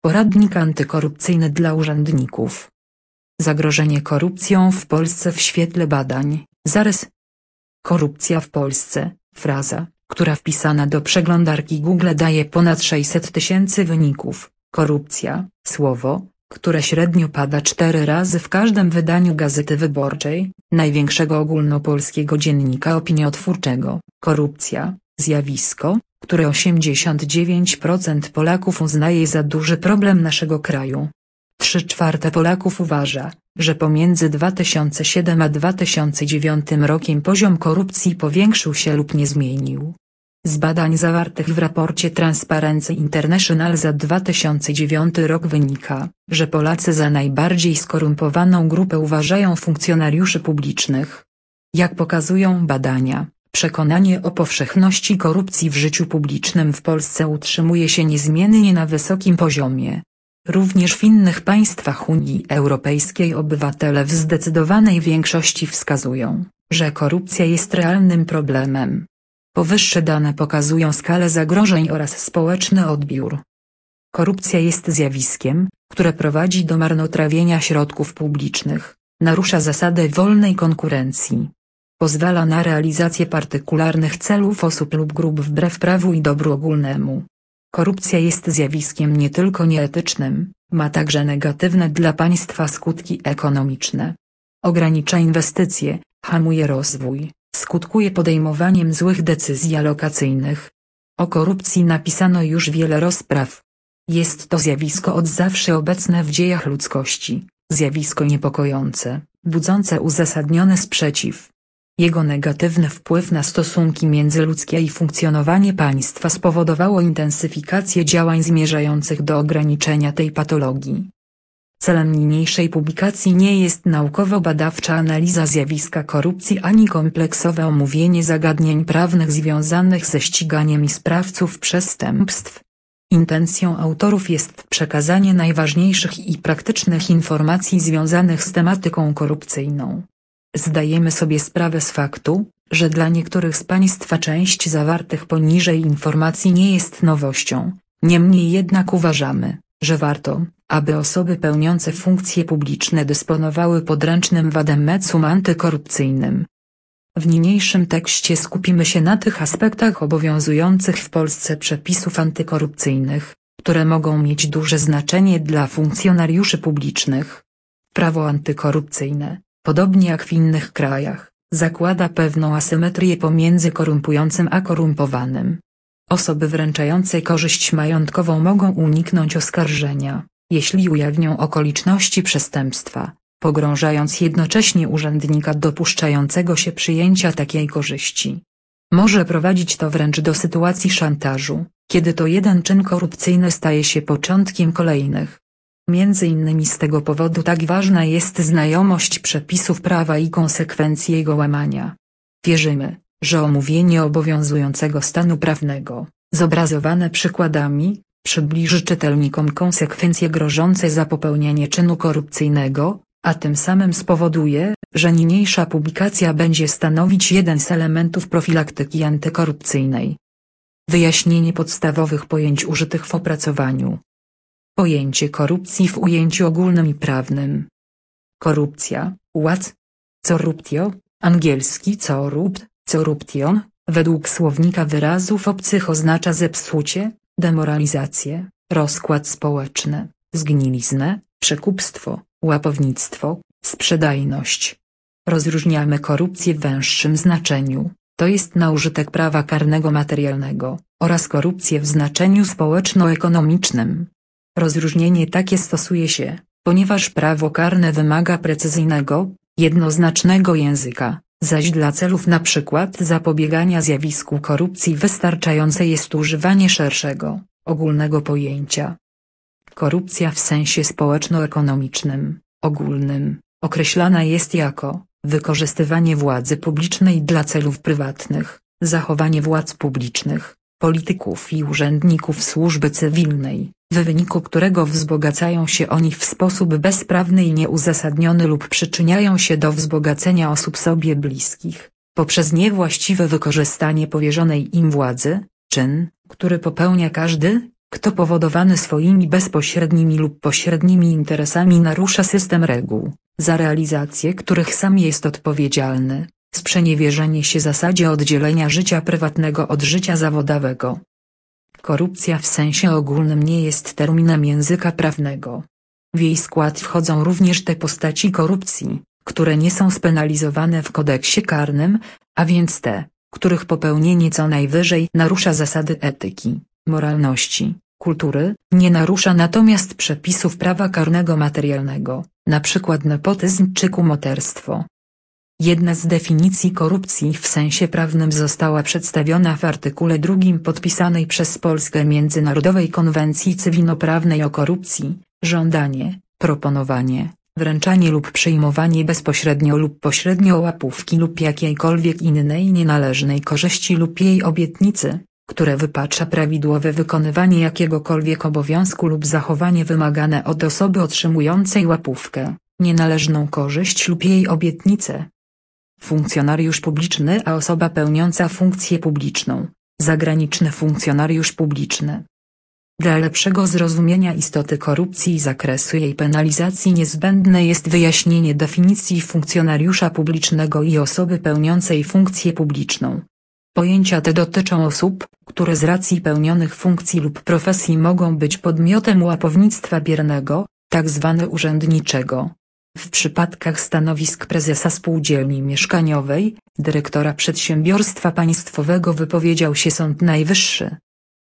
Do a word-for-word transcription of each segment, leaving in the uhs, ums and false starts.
Poradnik antykorupcyjny dla urzędników. Zagrożenie korupcją w Polsce w świetle badań. Zarys. Korupcja w Polsce, fraza, która wpisana do przeglądarki Google daje ponad sześćset tysięcy wyników. Korupcja, słowo, które średnio pada cztery razy w każdym wydaniu Gazety Wyborczej, największego ogólnopolskiego dziennika opiniotwórczego. Korupcja, zjawisko, które osiemdziesiąt dziewięć procent Polaków uznaje za duży problem naszego kraju. Trzy czwarte Polaków uważa, że pomiędzy dwa tysiące siódmym a dwa tysiące dziewiątym rokiem poziom korupcji powiększył się lub nie zmienił. Z badań zawartych w raporcie Transparency International za dwa tysiące dziewiąty rok wynika, że Polacy za najbardziej skorumpowaną grupę uważają funkcjonariuszy publicznych. Jak pokazują badania, przekonanie o powszechności korupcji w życiu publicznym w Polsce utrzymuje się niezmiennie na wysokim poziomie. Również w innych państwach Unii Europejskiej obywatele w zdecydowanej większości wskazują, że korupcja jest realnym problemem. Powyższe dane pokazują skalę zagrożeń oraz społeczny odbiór. Korupcja jest zjawiskiem, które prowadzi do marnotrawienia środków publicznych, narusza zasadę wolnej konkurencji. Pozwala na realizację partykularnych celów osób lub grup wbrew prawu i dobru ogólnemu. Korupcja jest zjawiskiem nie tylko nieetycznym, ma także negatywne dla państwa skutki ekonomiczne. Ogranicza inwestycje, hamuje rozwój, skutkuje podejmowaniem złych decyzji alokacyjnych. O korupcji napisano już wiele rozpraw. Jest to zjawisko od zawsze obecne w dziejach ludzkości, zjawisko niepokojące, budzące uzasadniony sprzeciw. Jego negatywny wpływ na stosunki międzyludzkie i funkcjonowanie państwa spowodowało intensyfikację działań zmierzających do ograniczenia tej patologii. Celem niniejszej publikacji nie jest naukowo-badawcza analiza zjawiska korupcji ani kompleksowe omówienie zagadnień prawnych związanych ze ściganiem i sprawców przestępstw. Intencją autorów jest przekazanie najważniejszych i praktycznych informacji związanych z tematyką korupcyjną. Zdajemy sobie sprawę z faktu, że dla niektórych z Państwa część zawartych poniżej informacji nie jest nowością, niemniej jednak uważamy, że warto, aby osoby pełniące funkcje publiczne dysponowały podręcznym wademecum antykorupcyjnym. W niniejszym tekście skupimy się na tych aspektach obowiązujących w Polsce przepisów antykorupcyjnych, które mogą mieć duże znaczenie dla funkcjonariuszy publicznych. Prawo antykorupcyjne, podobnie jak w innych krajach, zakłada pewną asymetrię pomiędzy korumpującym a korumpowanym. Osoby wręczające korzyść majątkową mogą uniknąć oskarżenia, jeśli ujawnią okoliczności przestępstwa, pogrążając jednocześnie urzędnika dopuszczającego się przyjęcia takiej korzyści. Może prowadzić to wręcz do sytuacji szantażu, kiedy to jeden czyn korupcyjny staje się początkiem kolejnych. Między innymi z tego powodu tak ważna jest znajomość przepisów prawa i konsekwencji jego łamania. Wierzymy, że omówienie obowiązującego stanu prawnego, zobrazowane przykładami, przybliży czytelnikom konsekwencje grożące za popełnienie czynu korupcyjnego, a tym samym spowoduje, że niniejsza publikacja będzie stanowić jeden z elementów profilaktyki antykorupcyjnej. Wyjaśnienie podstawowych pojęć użytych w opracowaniu. Pojęcie korupcji w ujęciu ogólnym i prawnym. Korupcja, what? Corruptio, angielski corrupt, corruption, według słownika wyrazów obcych oznacza zepsucie, demoralizację, rozkład społeczny, zgniliznę, przekupstwo, łapownictwo, sprzedajność. Rozróżniamy korupcję w węższym znaczeniu, to jest na użytek prawa karnego materialnego, oraz korupcję w znaczeniu społeczno-ekonomicznym. Rozróżnienie takie stosuje się, ponieważ prawo karne wymaga precyzyjnego, jednoznacznego języka, zaś dla celów na przykład zapobiegania zjawisku korupcji wystarczające jest używanie szerszego, ogólnego pojęcia. Korupcja w sensie społeczno-ekonomicznym, ogólnym, określana jest jako wykorzystywanie władzy publicznej dla celów prywatnych, zachowanie władz publicznych, polityków i urzędników służby cywilnej, w wyniku którego wzbogacają się oni w sposób bezprawny i nieuzasadniony lub przyczyniają się do wzbogacenia osób sobie bliskich, poprzez niewłaściwe wykorzystanie powierzonej im władzy, czyn, który popełnia każdy, kto powodowany swoimi bezpośrednimi lub pośrednimi interesami narusza system reguł, za realizację których sam jest odpowiedzialny, sprzeniewierzenie się zasadzie oddzielenia życia prywatnego od życia zawodowego. Korupcja w sensie ogólnym nie jest terminem języka prawnego. W jej skład wchodzą również te postaci korupcji, które nie są spenalizowane w kodeksie karnym, a więc te, których popełnienie co najwyżej narusza zasady etyki, moralności, kultury, nie narusza natomiast przepisów prawa karnego materialnego, np. nepotyzm czy kumoterstwo. Jedna z definicji korupcji w sensie prawnym została przedstawiona w artykule drugim podpisanej przez Polskę Międzynarodowej Konwencji Cywilnoprawnej o korupcji: żądanie, proponowanie, wręczanie lub przyjmowanie bezpośrednio lub pośrednio łapówki lub jakiejkolwiek innej nienależnej korzyści lub jej obietnicy, które wypacza prawidłowe wykonywanie jakiegokolwiek obowiązku lub zachowanie wymagane od osoby otrzymującej łapówkę, nienależną korzyść lub jej obietnicę. Funkcjonariusz publiczny a osoba pełniąca funkcję publiczną, zagraniczny funkcjonariusz publiczny. Dla lepszego zrozumienia istoty korupcji i zakresu jej penalizacji niezbędne jest wyjaśnienie definicji funkcjonariusza publicznego i osoby pełniącej funkcję publiczną. Pojęcia te dotyczą osób, które z racji pełnionych funkcji lub profesji mogą być podmiotem łapownictwa biernego, tzw. urzędniczego. W przypadkach stanowisk prezesa spółdzielni mieszkaniowej, dyrektora przedsiębiorstwa państwowego wypowiedział się Sąd Najwyższy.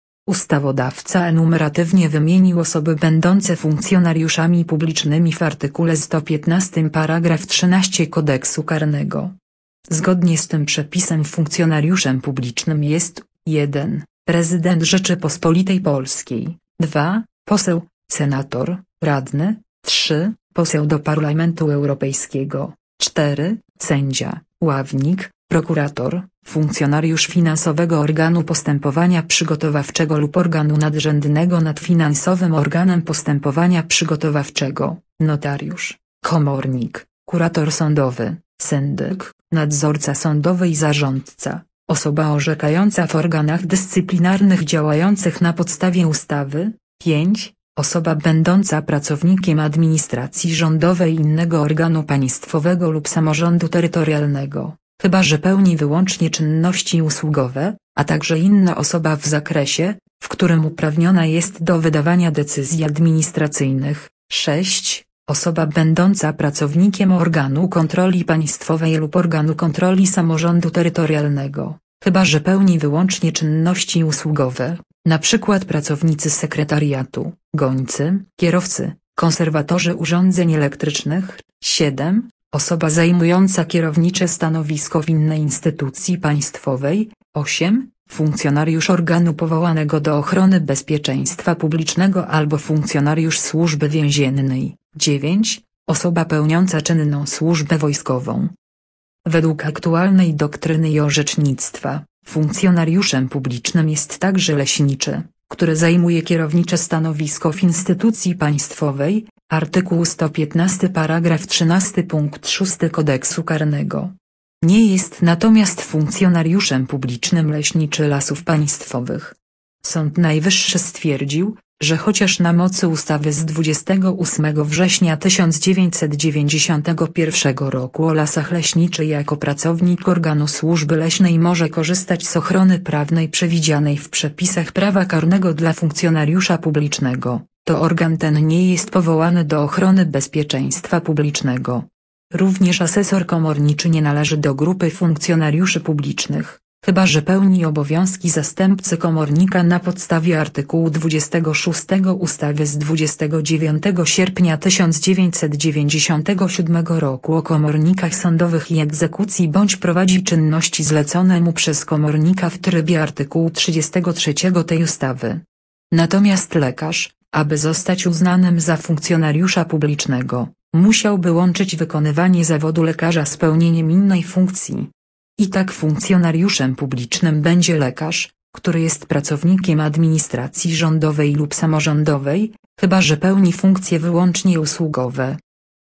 Ustawodawca enumeratywnie wymienił osoby będące funkcjonariuszami publicznymi w artykule sto piętnastym paragraf trzynaście Kodeksu karnego. Zgodnie z tym przepisem funkcjonariuszem publicznym jest: jeden. Prezydent Rzeczypospolitej Polskiej, dwa. Poseł, senator, radny, trzy. Poseł do Parlamentu Europejskiego, cztery. Sędzia, ławnik, prokurator, funkcjonariusz finansowego organu postępowania przygotowawczego lub organu nadrzędnego nad finansowym organem postępowania przygotowawczego, notariusz, komornik, kurator sądowy, syndyk, nadzorca sądowy i zarządca, osoba orzekająca w organach dyscyplinarnych działających na podstawie ustawy, pięć. Osoba będąca pracownikiem administracji rządowej innego organu państwowego lub samorządu terytorialnego, chyba że pełni wyłącznie czynności usługowe, a także inna osoba w zakresie, w którym uprawniona jest do wydawania decyzji administracyjnych. sześć. Osoba będąca pracownikiem organu kontroli państwowej lub organu kontroli samorządu terytorialnego, chyba że pełni wyłącznie czynności usługowe, na przykład pracownicy sekretariatu, gońcy, kierowcy, konserwatorzy urządzeń elektrycznych. siedem. Osoba zajmująca kierownicze stanowisko w innej instytucji państwowej. osiem. Funkcjonariusz organu powołanego do ochrony bezpieczeństwa publicznego albo funkcjonariusz służby więziennej. dziewięć. Osoba pełniąca czynną służbę wojskową. Według aktualnej doktryny i orzecznictwa, funkcjonariuszem publicznym jest także leśniczy, który zajmuje kierownicze stanowisko w instytucji państwowej, artykuł sto piętnasty paragraf trzynasty punkt szósty Kodeksu karnego. Nie jest natomiast funkcjonariuszem publicznym leśniczy Lasów Państwowych. Sąd Najwyższy stwierdził, że chociaż na mocy ustawy z dwudziestego ósmego września tysiąc dziewięćset dziewięćdziesiątego pierwszego roku o lasach leśniczy jako pracownik organu służby leśnej może korzystać z ochrony prawnej przewidzianej w przepisach prawa karnego dla funkcjonariusza publicznego, to organ ten nie jest powołany do ochrony bezpieczeństwa publicznego. Również asesor komorniczy nie należy do grupy funkcjonariuszy publicznych, chyba że pełni obowiązki zastępcy komornika na podstawie artykułu dwudziestego szóstego ustawy z dwudziestego dziewiątego sierpnia tysiąc dziewięćset dziewięćdziesiątego siódmego roku o komornikach sądowych i egzekucji bądź prowadzi czynności zlecone mu przez komornika w trybie artykułu trzydziestego trzeciego tej ustawy. Natomiast lekarz, aby zostać uznanym za funkcjonariusza publicznego, musiałby łączyć wykonywanie zawodu lekarza z pełnieniem innej funkcji. I tak funkcjonariuszem publicznym będzie lekarz, który jest pracownikiem administracji rządowej lub samorządowej, chyba że pełni funkcje wyłącznie usługowe.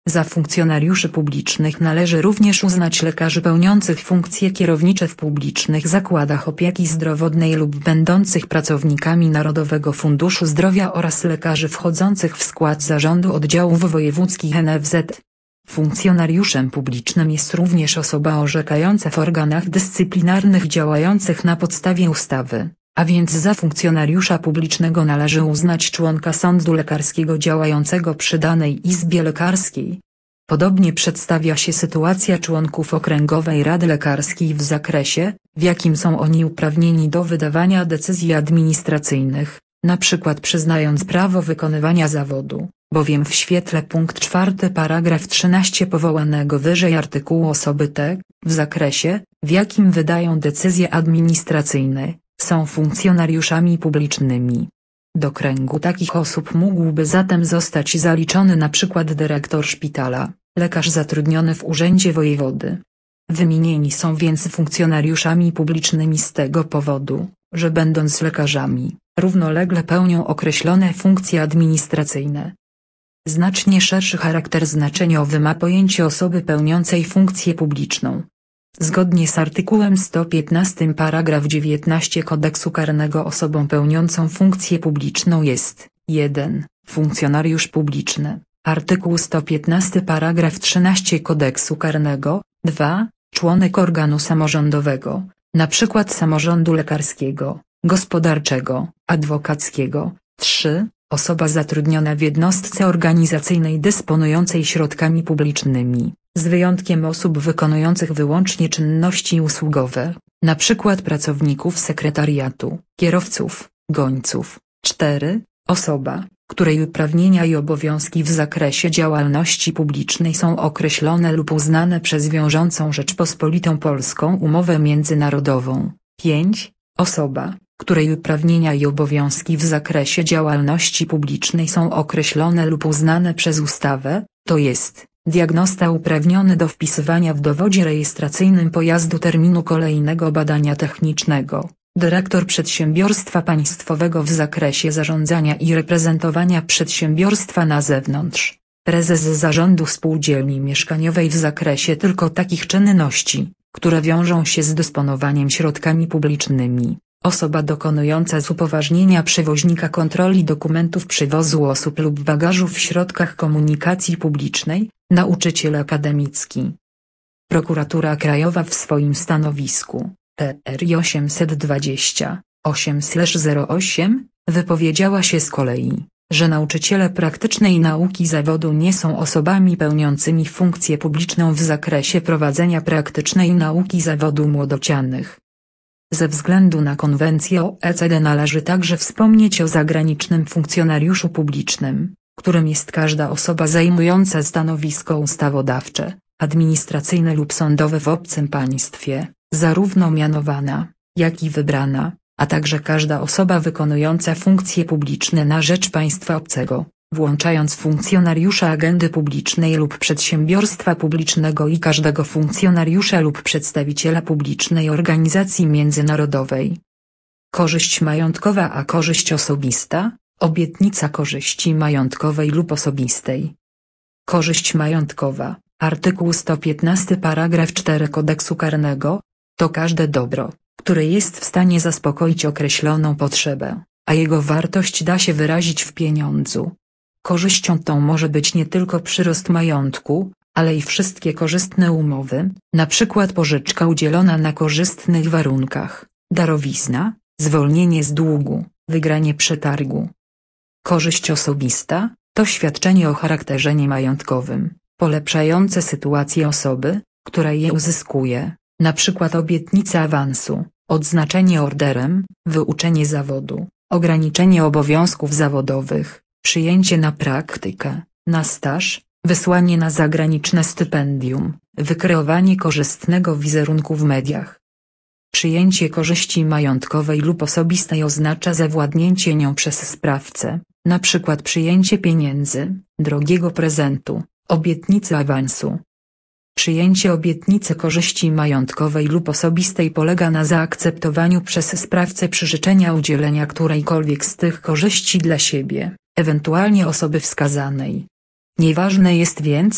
Za funkcjonariuszy publicznych należy również uznać lekarzy pełniących funkcje kierownicze w publicznych zakładach opieki zdrowotnej lub będących pracownikami Narodowego Funduszu Zdrowia oraz lekarzy wchodzących w skład zarządu oddziałów wojewódzkich N F Z. Funkcjonariuszem publicznym jest również osoba orzekająca w organach dyscyplinarnych działających na podstawie ustawy, a więc za funkcjonariusza publicznego należy uznać członka sądu lekarskiego działającego przy danej izbie lekarskiej. Podobnie przedstawia się sytuacja członków Okręgowej Rady Lekarskiej w zakresie, w jakim są oni uprawnieni do wydawania decyzji administracyjnych, na przykład przyznając prawo wykonywania zawodu, bowiem w świetle punkt czwarty paragraf trzynaście powołanego wyżej artykułu osoby te, w zakresie, w jakim wydają decyzje administracyjne, są funkcjonariuszami publicznymi. Do kręgu takich osób mógłby zatem zostać zaliczony na przykład dyrektor szpitala, lekarz zatrudniony w urzędzie wojewody. Wymienieni są więc funkcjonariuszami publicznymi z tego powodu, że będąc lekarzami, równolegle pełnią określone funkcje administracyjne. Znacznie szerszy charakter znaczeniowy ma pojęcie osoby pełniącej funkcję publiczną. Zgodnie z artykułem sto piętnastym paragraf dziewiętnasty Kodeksu Karnego osobą pełniącą funkcję publiczną jest jeden. Funkcjonariusz publiczny, artykuł sto piętnasty paragraf trzynasty Kodeksu Karnego, dwa. Członek organu samorządowego, na przykład samorządu lekarskiego, gospodarczego, adwokackiego, trzy. Osoba zatrudniona w jednostce organizacyjnej dysponującej środkami publicznymi, z wyjątkiem osób wykonujących wyłącznie czynności usługowe, na przykład pracowników sekretariatu, kierowców, gońców. cztery. Osoba, której uprawnienia i obowiązki w zakresie działalności publicznej są określone lub uznane przez wiążącą Rzeczpospolitą Polską umowę międzynarodową. pięć. Osoba, której uprawnienia i obowiązki w zakresie działalności publicznej są określone lub uznane przez ustawę, to jest diagnosta uprawniony do wpisywania w dowodzie rejestracyjnym pojazdu terminu kolejnego badania technicznego, dyrektor przedsiębiorstwa państwowego w zakresie zarządzania i reprezentowania przedsiębiorstwa na zewnątrz, prezes zarządu spółdzielni mieszkaniowej w zakresie tylko takich czynności, które wiążą się z dysponowaniem środkami publicznymi. Osoba dokonująca z upoważnienia przewoźnika kontroli dokumentów przewozu osób lub bagażu w środkach komunikacji publicznej, nauczyciel akademicki. Prokuratura Krajowa w swoim stanowisku, P R I osiemset dwadzieścia osiem zero osiem, wypowiedziała się z kolei, że nauczyciele praktycznej nauki zawodu nie są osobami pełniącymi funkcję publiczną w zakresie prowadzenia praktycznej nauki zawodu młodocianych. Ze względu na konwencję O E C D należy także wspomnieć o zagranicznym funkcjonariuszu publicznym, którym jest każda osoba zajmująca stanowisko ustawodawcze, administracyjne lub sądowe w obcym państwie, zarówno mianowana, jak i wybrana, a także każda osoba wykonująca funkcje publiczne na rzecz państwa obcego, włączając funkcjonariusza agendy publicznej lub przedsiębiorstwa publicznego i każdego funkcjonariusza lub przedstawiciela publicznej organizacji międzynarodowej. Korzyść majątkowa a korzyść osobista, obietnica korzyści majątkowej lub osobistej. Korzyść majątkowa, artykuł sto piętnasty paragraf cztery Kodeksu Karnego, to każde dobro, które jest w stanie zaspokoić określoną potrzebę, a jego wartość da się wyrazić w pieniądzu. Korzyścią tą może być nie tylko przyrost majątku, ale i wszystkie korzystne umowy, na przykład pożyczka udzielona na korzystnych warunkach, darowizna, zwolnienie z długu, wygranie przetargu. Korzyść osobista, to świadczenie o charakterze niemajątkowym, polepszające sytuację osoby, która je uzyskuje, na przykład obietnica awansu, odznaczenie orderem, wyuczenie zawodu, ograniczenie obowiązków zawodowych, przyjęcie na praktykę, na staż, wysłanie na zagraniczne stypendium, wykreowanie korzystnego wizerunku w mediach. Przyjęcie korzyści majątkowej lub osobistej oznacza zawładnięcie nią przez sprawcę, na przykład przyjęcie pieniędzy, drogiego prezentu, obietnicy awansu. Przyjęcie obietnicy korzyści majątkowej lub osobistej polega na zaakceptowaniu przez sprawcę przyrzeczenia udzielenia którejkolwiek z tych korzyści dla siebie, ewentualnie osoby wskazanej. Nieważne jest więc,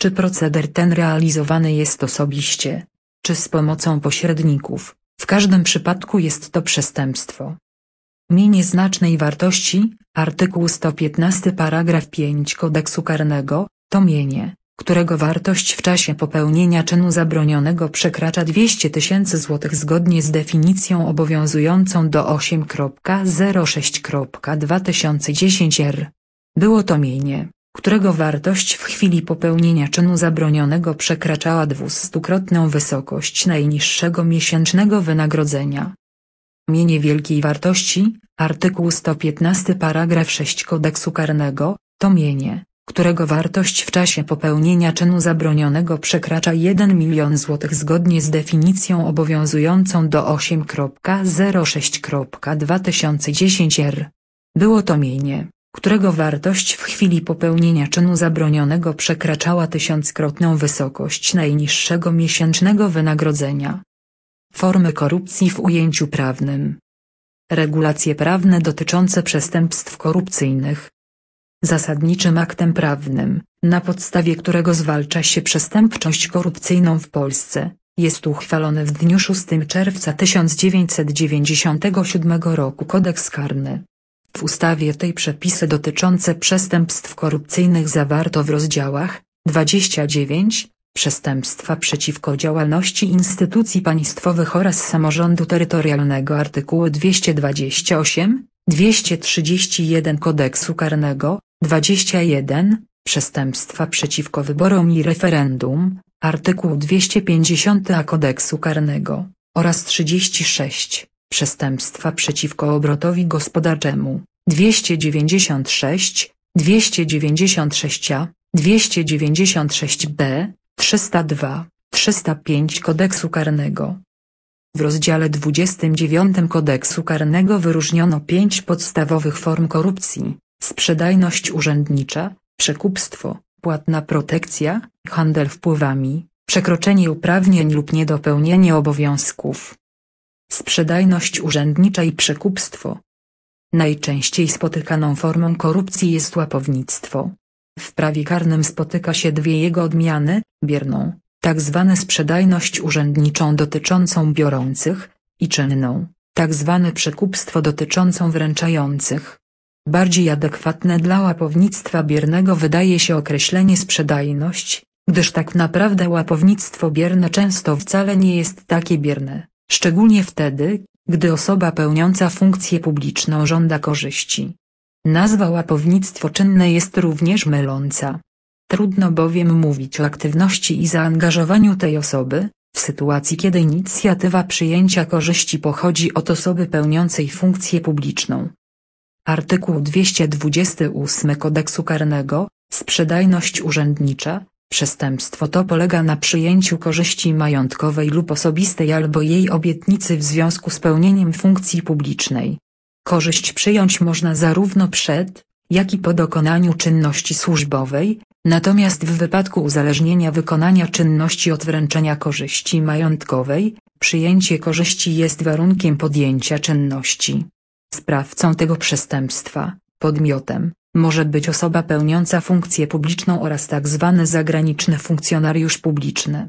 Czy proceder ten realizowany jest osobiście, czy z pomocą pośredników, w każdym przypadku jest to przestępstwo. Mienie znacznej wartości, artykuł sto piętnaście paragraf pięć Kodeksu karnego, to mienie, którego wartość w czasie popełnienia czynu zabronionego przekracza dwieście tysięcy złotych zgodnie z definicją obowiązującą do osiem zero sześć dwa tysiące dziesięć r. Było to mienie, którego wartość w chwili popełnienia czynu zabronionego przekraczała dwustukrotną wysokość najniższego miesięcznego wynagrodzenia. Mienie wielkiej wartości, artykuł sto piętnaście paragraf sześć Kodeksu karnego, to mienie, którego wartość w czasie popełnienia czynu zabronionego przekracza jeden milion złotych zgodnie z definicją obowiązującą do osiem zero sześć dwa tysiące dziesięć r. Było to mienie, którego wartość w chwili popełnienia czynu zabronionego przekraczała tysiąckrotną wysokość najniższego miesięcznego wynagrodzenia. Formy korupcji w ujęciu prawnym. Regulacje prawne dotyczące przestępstw korupcyjnych. Zasadniczym aktem prawnym, na podstawie którego zwalcza się przestępczość korupcyjną w Polsce, jest uchwalony w dniu szóstego czerwca tysiąc dziewięćset dziewięćdziesiątego siódmego roku Kodeks karny. W ustawie tej przepisy dotyczące przestępstw korupcyjnych zawarto w rozdziałach dwadzieścia dziewięć Przestępstwa przeciwko działalności instytucji państwowych oraz samorządu terytorialnego, artykuły dwieście dwadzieścia osiem, dwieście trzydzieści jeden Kodeksu karnego, dwadzieścia jeden Przestępstwa przeciwko wyborom i referendum, artykuł dwieście pięćdziesiąty a Kodeksu karnego, oraz trzydzieści sześć Przestępstwa przeciwko obrotowi gospodarczemu, dwieście dziewięćdziesiąt sześć, dwieście dziewięćdziesiąt sześć a, dwieście dziewięćdziesiąt sześć b, trzysta dwa, trzysta pięć Kodeksu karnego. W rozdziale dwudziestym dziewiątym Kodeksu karnego wyróżniono pięć podstawowych form korupcji: sprzedajność urzędnicza, przekupstwo, płatna protekcja, handel wpływami, przekroczenie uprawnień lub niedopełnienie obowiązków. Sprzedajność urzędnicza i przekupstwo. Najczęściej spotykaną formą korupcji jest łapownictwo. W prawie karnym spotyka się dwie jego odmiany: bierną, tak zwane sprzedajność urzędniczą dotyczącą biorących, i czynną, tak zwane przekupstwo dotyczącą wręczających. Bardziej adekwatne dla łapownictwa biernego wydaje się określenie sprzedajność, gdyż tak naprawdę łapownictwo bierne często wcale nie jest takie bierne, szczególnie wtedy, gdy osoba pełniąca funkcję publiczną żąda korzyści. Nazwa łapownictwo czynne jest również myląca. Trudno bowiem mówić o aktywności i zaangażowaniu tej osoby, w sytuacji kiedy inicjatywa przyjęcia korzyści pochodzi od osoby pełniącej funkcję publiczną. Artykuł dwieście dwudziesty ósmy Kodeksu karnego, sprzedajność urzędnicza, przestępstwo to polega na przyjęciu korzyści majątkowej lub osobistej albo jej obietnicy w związku z pełnieniem funkcji publicznej. Korzyść przyjąć można zarówno przed, jak i po dokonaniu czynności służbowej, natomiast w wypadku uzależnienia wykonania czynności od wręczenia korzyści majątkowej, przyjęcie korzyści jest warunkiem podjęcia czynności. Sprawcą tego przestępstwa, podmiotem, może być osoba pełniąca funkcję publiczną oraz tzw. zagraniczny funkcjonariusz publiczny.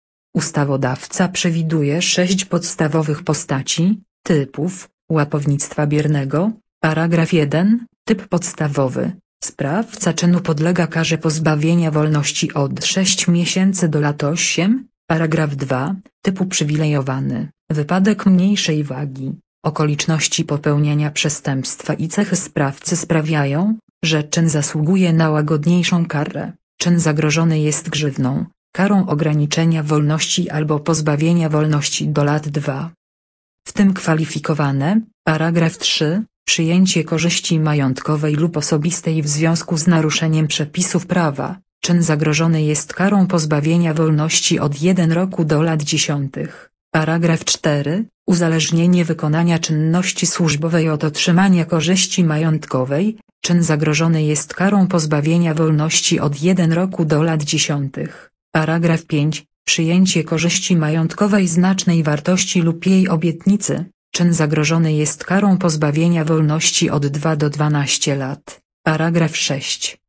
Ustawodawca przewiduje sześć podstawowych postaci, typów, łapownictwa biernego. Paragraf jeden, typ podstawowy. Sprawca czynu podlega karze pozbawienia wolności od sześciu miesięcy do lat osiem. Paragraf dwa, typ uprzywilejowany. Wypadek mniejszej wagi. Okoliczności popełniania przestępstwa i cechy sprawcy sprawiają, że czyn zasługuje na łagodniejszą karę. Czyn zagrożony jest grzywną, karą ograniczenia wolności albo pozbawienia wolności do lat dwóch. W tym kwalifikowane, paragraf trzy, przyjęcie korzyści majątkowej lub osobistej w związku z naruszeniem przepisów prawa. Czyn zagrożony jest karą pozbawienia wolności od jednego roku do lat dziesięciu. Paragraf cztery, uzależnienie wykonania czynności służbowej od otrzymania korzyści majątkowej. Czyn zagrożony jest karą pozbawienia wolności od jednego roku do lat dziesięciu. Paragraf pięć, przyjęcie korzyści majątkowej znacznej wartości lub jej obietnicy. Czyn zagrożony jest karą pozbawienia wolności od dwóch do dwunastu lat. Paragraf sześć,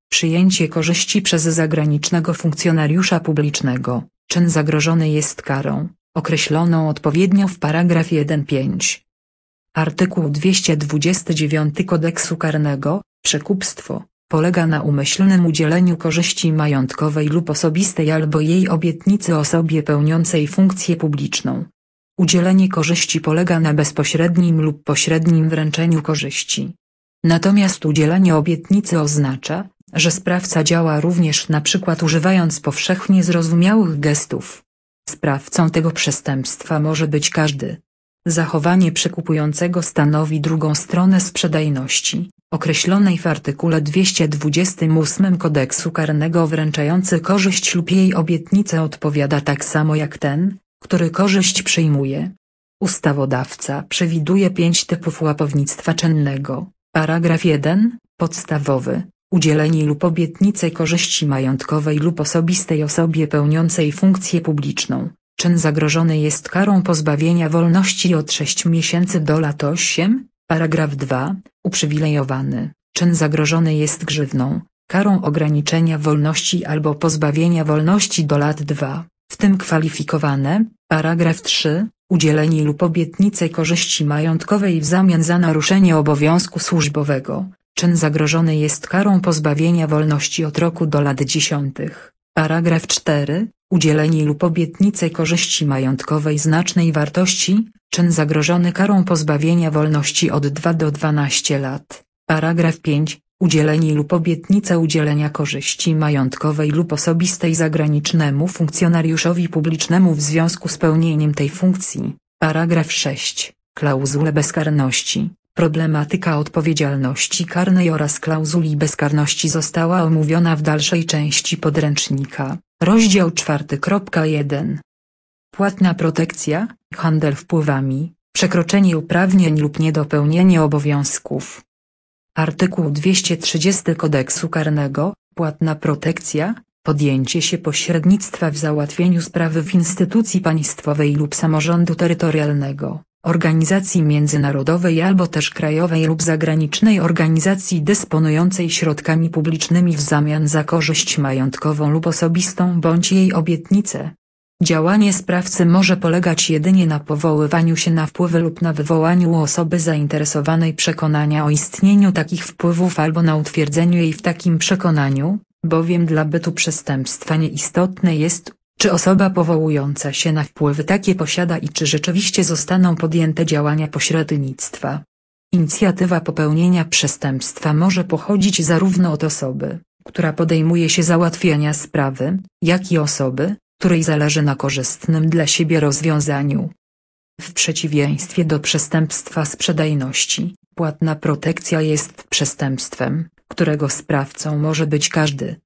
Przyjęcie korzyści przez zagranicznego funkcjonariusza publicznego. Czyn zagrożony jest karą, określoną odpowiednio w paragrafie jeden pięć. Artykuł dwieście dwudziesty dziewiąty Kodeksu karnego. Przekupstwo polega na umyślnym udzieleniu korzyści majątkowej lub osobistej albo jej obietnicy osobie pełniącej funkcję publiczną. Udzielenie korzyści polega na bezpośrednim lub pośrednim wręczeniu korzyści. Natomiast udzielanie obietnicy oznacza, że sprawca działa również na przykład używając powszechnie zrozumiałych gestów. Sprawcą tego przestępstwa może być każdy. Zachowanie przekupującego stanowi drugą stronę sprzedajności, określonej w artykule dwieście dwudziestym ósmym Kodeksu karnego. Wręczający korzyść lub jej obietnicę odpowiada tak samo jak ten, który korzyść przyjmuje. Ustawodawca przewiduje pięć typów łapownictwa czynnego. Paragraf jeden. Podstawowy. Udzielenie lub obietnicę korzyści majątkowej lub osobistej osobie pełniącej funkcję publiczną. Czyn zagrożony jest karą pozbawienia wolności od sześciu miesięcy do lat osiem. Paragraf dwa. Uprzywilejowany. Czyn zagrożony jest grzywną, karą ograniczenia wolności albo pozbawienia wolności do lat dwa, w tym kwalifikowane. Paragraf trzy. Udzielenie lub obietnicę korzyści majątkowej w zamian za naruszenie obowiązku służbowego. Czyn zagrożony jest karą pozbawienia wolności od roku do lat dziesięciu. Paragraf cztery. Udzielenie lub obietnicę korzyści majątkowej znacznej wartości. Czyn zagrożony karą pozbawienia wolności od dwóch do dwunastu lat. Paragraf pięć. Udzielenie lub obietnicę udzielenia korzyści majątkowej lub osobistej zagranicznemu funkcjonariuszowi publicznemu w związku z pełnieniem tej funkcji. Paragraf sześć. Klauzule bezkarności. Problematyka odpowiedzialności karnej oraz klauzuli bezkarności została omówiona w dalszej części podręcznika, rozdział czwarty. jeden. Płatna protekcja, handel wpływami, przekroczenie uprawnień lub niedopełnienie obowiązków. Artykuł dwieście trzydziesty Kodeksu karnego. Płatna protekcja, podjęcie się pośrednictwa w załatwieniu sprawy w instytucji państwowej lub samorządu terytorialnego, organizacji międzynarodowej albo też krajowej lub zagranicznej organizacji dysponującej środkami publicznymi w zamian za korzyść majątkową lub osobistą bądź jej obietnicę. Działanie sprawcy może polegać jedynie na powoływaniu się na wpływy lub na wywołaniu u osoby zainteresowanej przekonania o istnieniu takich wpływów albo na utwierdzeniu jej w takim przekonaniu, bowiem dla bytu przestępstwa nieistotne jest, czy osoba powołująca się na wpływy takie posiada i czy rzeczywiście zostaną podjęte działania pośrednictwa. Inicjatywa popełnienia przestępstwa może pochodzić zarówno od osoby, która podejmuje się załatwiania sprawy, jak i osoby, której zależy na korzystnym dla siebie rozwiązaniu. W przeciwieństwie do przestępstwa sprzedajności, płatna protekcja jest przestępstwem, którego sprawcą może być każdy.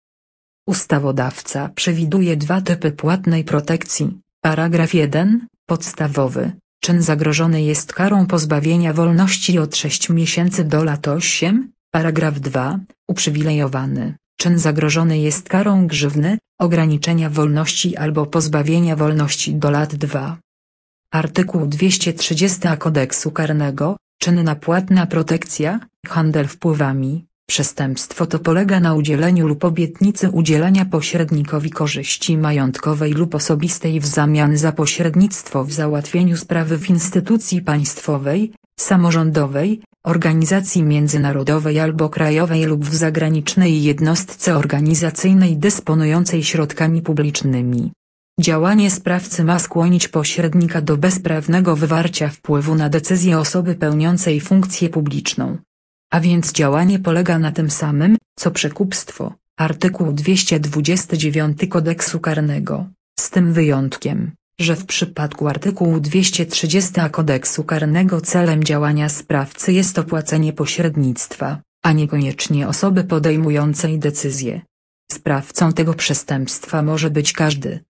Ustawodawca przewiduje dwa typy płatnej protekcji. Paragraf jeden. Podstawowy. Czyn zagrożony jest karą pozbawienia wolności od sześciu miesięcy do lat osiem. Paragraf dwa. Uprzywilejowany. Czyn zagrożony jest karą grzywny, ograniczenia wolności albo pozbawienia wolności do lat dwóch. Artykuł dwieście trzydziesty A Kodeksu karnego. Czynna płatna protekcja, handel wpływami. Przestępstwo to polega na udzieleniu lub obietnicy udzielania pośrednikowi korzyści majątkowej lub osobistej w zamian za pośrednictwo w załatwieniu sprawy w instytucji państwowej, samorządowej, organizacji międzynarodowej albo krajowej lub w zagranicznej jednostce organizacyjnej dysponującej środkami publicznymi. Działanie sprawcy ma skłonić pośrednika do bezprawnego wywarcia wpływu na decyzję osoby pełniącej funkcję publiczną. A więc działanie polega na tym samym, co przekupstwo. Artykuł dwieście dwudziesty dziewiąty Kodeksu karnego, z tym wyjątkiem, że w przypadku artykułu dwieście trzydziestego A Kodeksu karnego celem działania sprawcy jest opłacenie pośrednictwa, a niekoniecznie osoby podejmującej decyzję. Sprawcą tego przestępstwa może być każdy.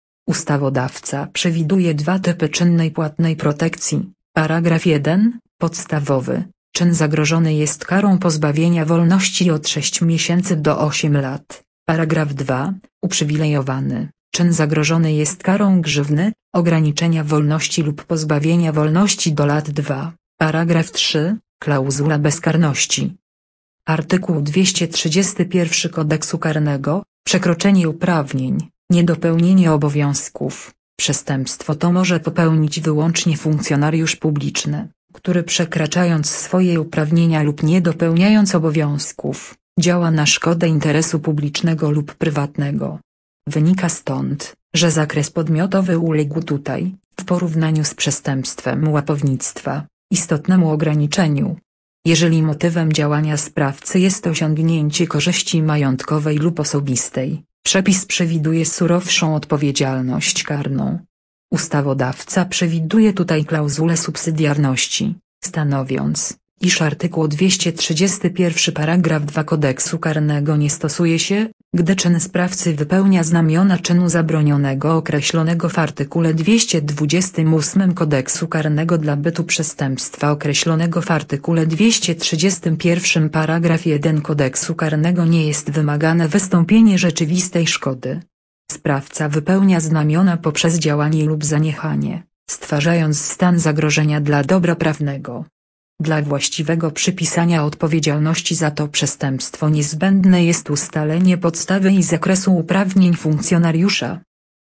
Ustawodawca przewiduje dwa typy czynnej płatnej protekcji. Paragraf jeden. Podstawowy. Czyn zagrożony jest karą pozbawienia wolności od sześciu miesięcy do ośmiu lat. Paragraf dwa. Uprzywilejowany. Czyn zagrożony jest karą grzywny, ograniczenia wolności lub pozbawienia wolności do lat dwóch. Paragraf trzy. Klauzula bezkarności. Artykuł dwieście trzydziesty pierwszy Kodeksu karnego, przekroczenie uprawnień, niedopełnienie obowiązków. Przestępstwo to może popełnić wyłącznie funkcjonariusz publiczny, który przekraczając swoje uprawnienia lub nie dopełniając obowiązków, działa na szkodę interesu publicznego lub prywatnego. Wynika stąd, że zakres podmiotowy uległ tutaj, w porównaniu z przestępstwem łapownictwa, istotnemu ograniczeniu. Jeżeli motywem działania sprawcy jest osiągnięcie korzyści majątkowej lub osobistej, przepis przewiduje surowszą odpowiedzialność karną. Ustawodawca przewiduje tutaj klauzulę subsydiarności, stanowiąc, iż artykuł dwieście trzydziesty pierwszy paragraf dwa Kodeksu karnego nie stosuje się, gdy czyn sprawcy wypełnia znamiona czynu zabronionego określonego w artykule dwieście dwudziestym ósmym Kodeksu karnego dla bytu przestępstwa określonego w artykule dwieście trzydziestym pierwszym paragraf jeden Kodeksu karnego nie jest wymagane wystąpienie rzeczywistej szkody. Sprawca wypełnia znamiona poprzez działanie lub zaniechanie, stwarzając stan zagrożenia dla dobra prawnego. Dla właściwego przypisania odpowiedzialności za to przestępstwo niezbędne jest ustalenie podstawy i zakresu uprawnień funkcjonariusza.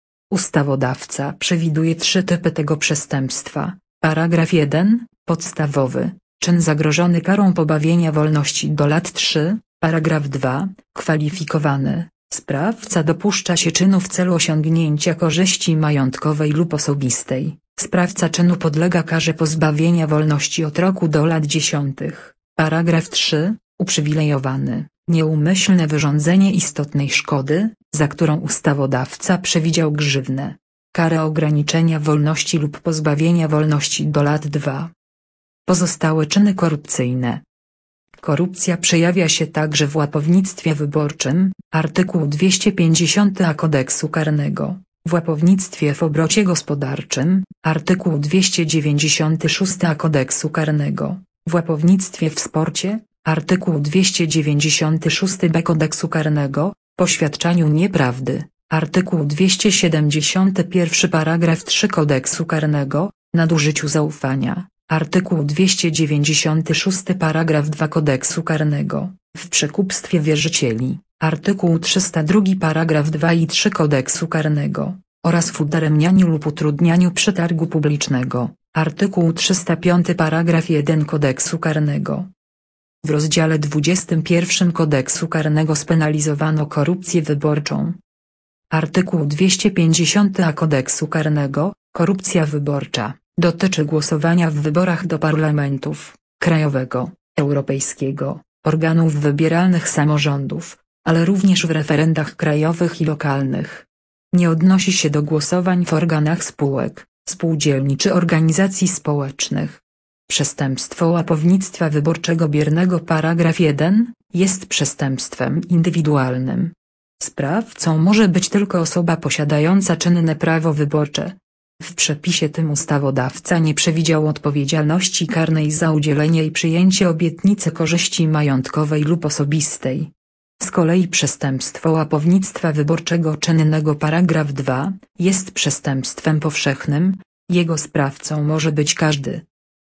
Ustawodawca przewiduje trzy typy tego przestępstwa. Paragraf jeden, podstawowy, czyn zagrożony karą pozbawienia wolności do lat trzy, paragraf dwa, kwalifikowany, sprawca dopuszcza się czynu w celu osiągnięcia korzyści majątkowej lub osobistej. Sprawca czynu podlega karze pozbawienia wolności od roku do lat dziesięciu. Paragraf trzy. Uprzywilejowany, nieumyślne wyrządzenie istotnej szkody, za którą ustawodawca przewidział grzywnę, karę ograniczenia wolności lub pozbawienia wolności do lat dwóch. Pozostałe czyny korupcyjne. Korupcja przejawia się także w łapownictwie wyborczym, artykuł dwieście pięćdziesiąty a Kodeksu karnego. W łapownictwie w obrocie gospodarczym, artykuł dwieście dziewięćdziesiąty szósty a Kodeksu karnego, w łapownictwie w sporcie, artykuł dwieście dziewięćdziesiąty szósty b Kodeksu karnego, poświadczaniu nieprawdy, artykuł dwieście siedemdziesiąty pierwszy paragraf trzy Kodeksu karnego, nadużyciu zaufania, artykuł dwieście dziewięćdziesiąty szósty paragraf dwa Kodeksu karnego, w przekupstwie wierzycieli. Artykuł trzysta drugi paragraf dwa i trzy Kodeksu karnego, oraz w udaremnianiu lub utrudnianiu przetargu publicznego, artykuł trzysta piąty paragraf jeden Kodeksu karnego. W rozdziale dwudziestym pierwszym Kodeksu karnego spenalizowano korupcję wyborczą. Artykuł dwieście pięćdziesiąty a Kodeksu karnego, korupcja wyborcza, dotyczy głosowania w wyborach do parlamentów, krajowego, europejskiego, organów wybieralnych samorządów, ale również w referendach krajowych i lokalnych. Nie odnosi się do głosowań w organach spółek, spółdzielni czy organizacji społecznych. Przestępstwo łapownictwa wyborczego biernego paragraf jeden, jest przestępstwem indywidualnym. Sprawcą może być tylko osoba posiadająca czynne prawo wyborcze. W przepisie tym ustawodawca nie przewidział odpowiedzialności karnej za udzielenie i przyjęcie obietnicy korzyści majątkowej lub osobistej. Z kolei przestępstwo łapownictwa wyborczego czynnego paragraf dwa, jest przestępstwem powszechnym, jego sprawcą może być każdy.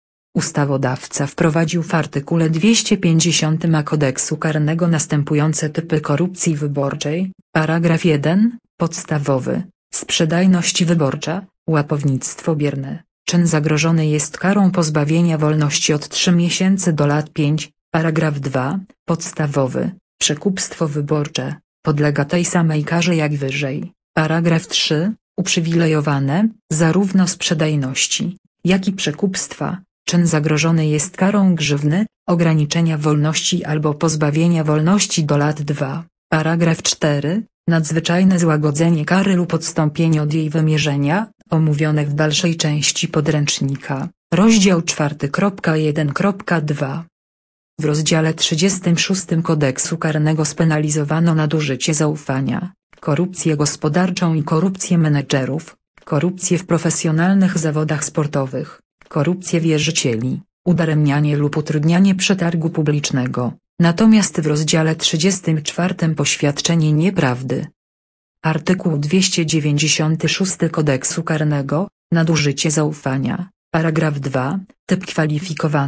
Ustawodawca wprowadził w artykule dwieście pięćdziesiątym a Kodeksu karnego następujące typy korupcji wyborczej. Paragraf jeden, podstawowy, sprzedajność wyborcza, łapownictwo bierne, czyn zagrożony jest karą pozbawienia wolności od trzech miesięcy do lat pięciu. Paragraf dwa, podstawowy, przekupstwo wyborcze, podlega tej samej karze jak wyżej. Paragraf trzy, uprzywilejowane, zarówno sprzedajności, jak i przekupstwa, czyn zagrożony jest karą grzywny, ograniczenia wolności albo pozbawienia wolności do lat dwóch. Paragraf cztery, nadzwyczajne złagodzenie kary lub odstąpienie od jej wymierzenia, omówione w dalszej części podręcznika, rozdział czwarty jeden dwa. W rozdziale trzydziestym szóstym Kodeksu karnego spenalizowano nadużycie zaufania, korupcję gospodarczą i korupcję menedżerów, korupcję w profesjonalnych zawodach sportowych, korupcję wierzycieli, udaremnianie lub utrudnianie przetargu publicznego, natomiast w rozdziale trzydziestym czwartym poświadczenie nieprawdy. Artykuł dwieście dziewięćdziesiąty szósty Kodeksu karnego, nadużycie zaufania, paragraf dwa, typ kwalifikowany.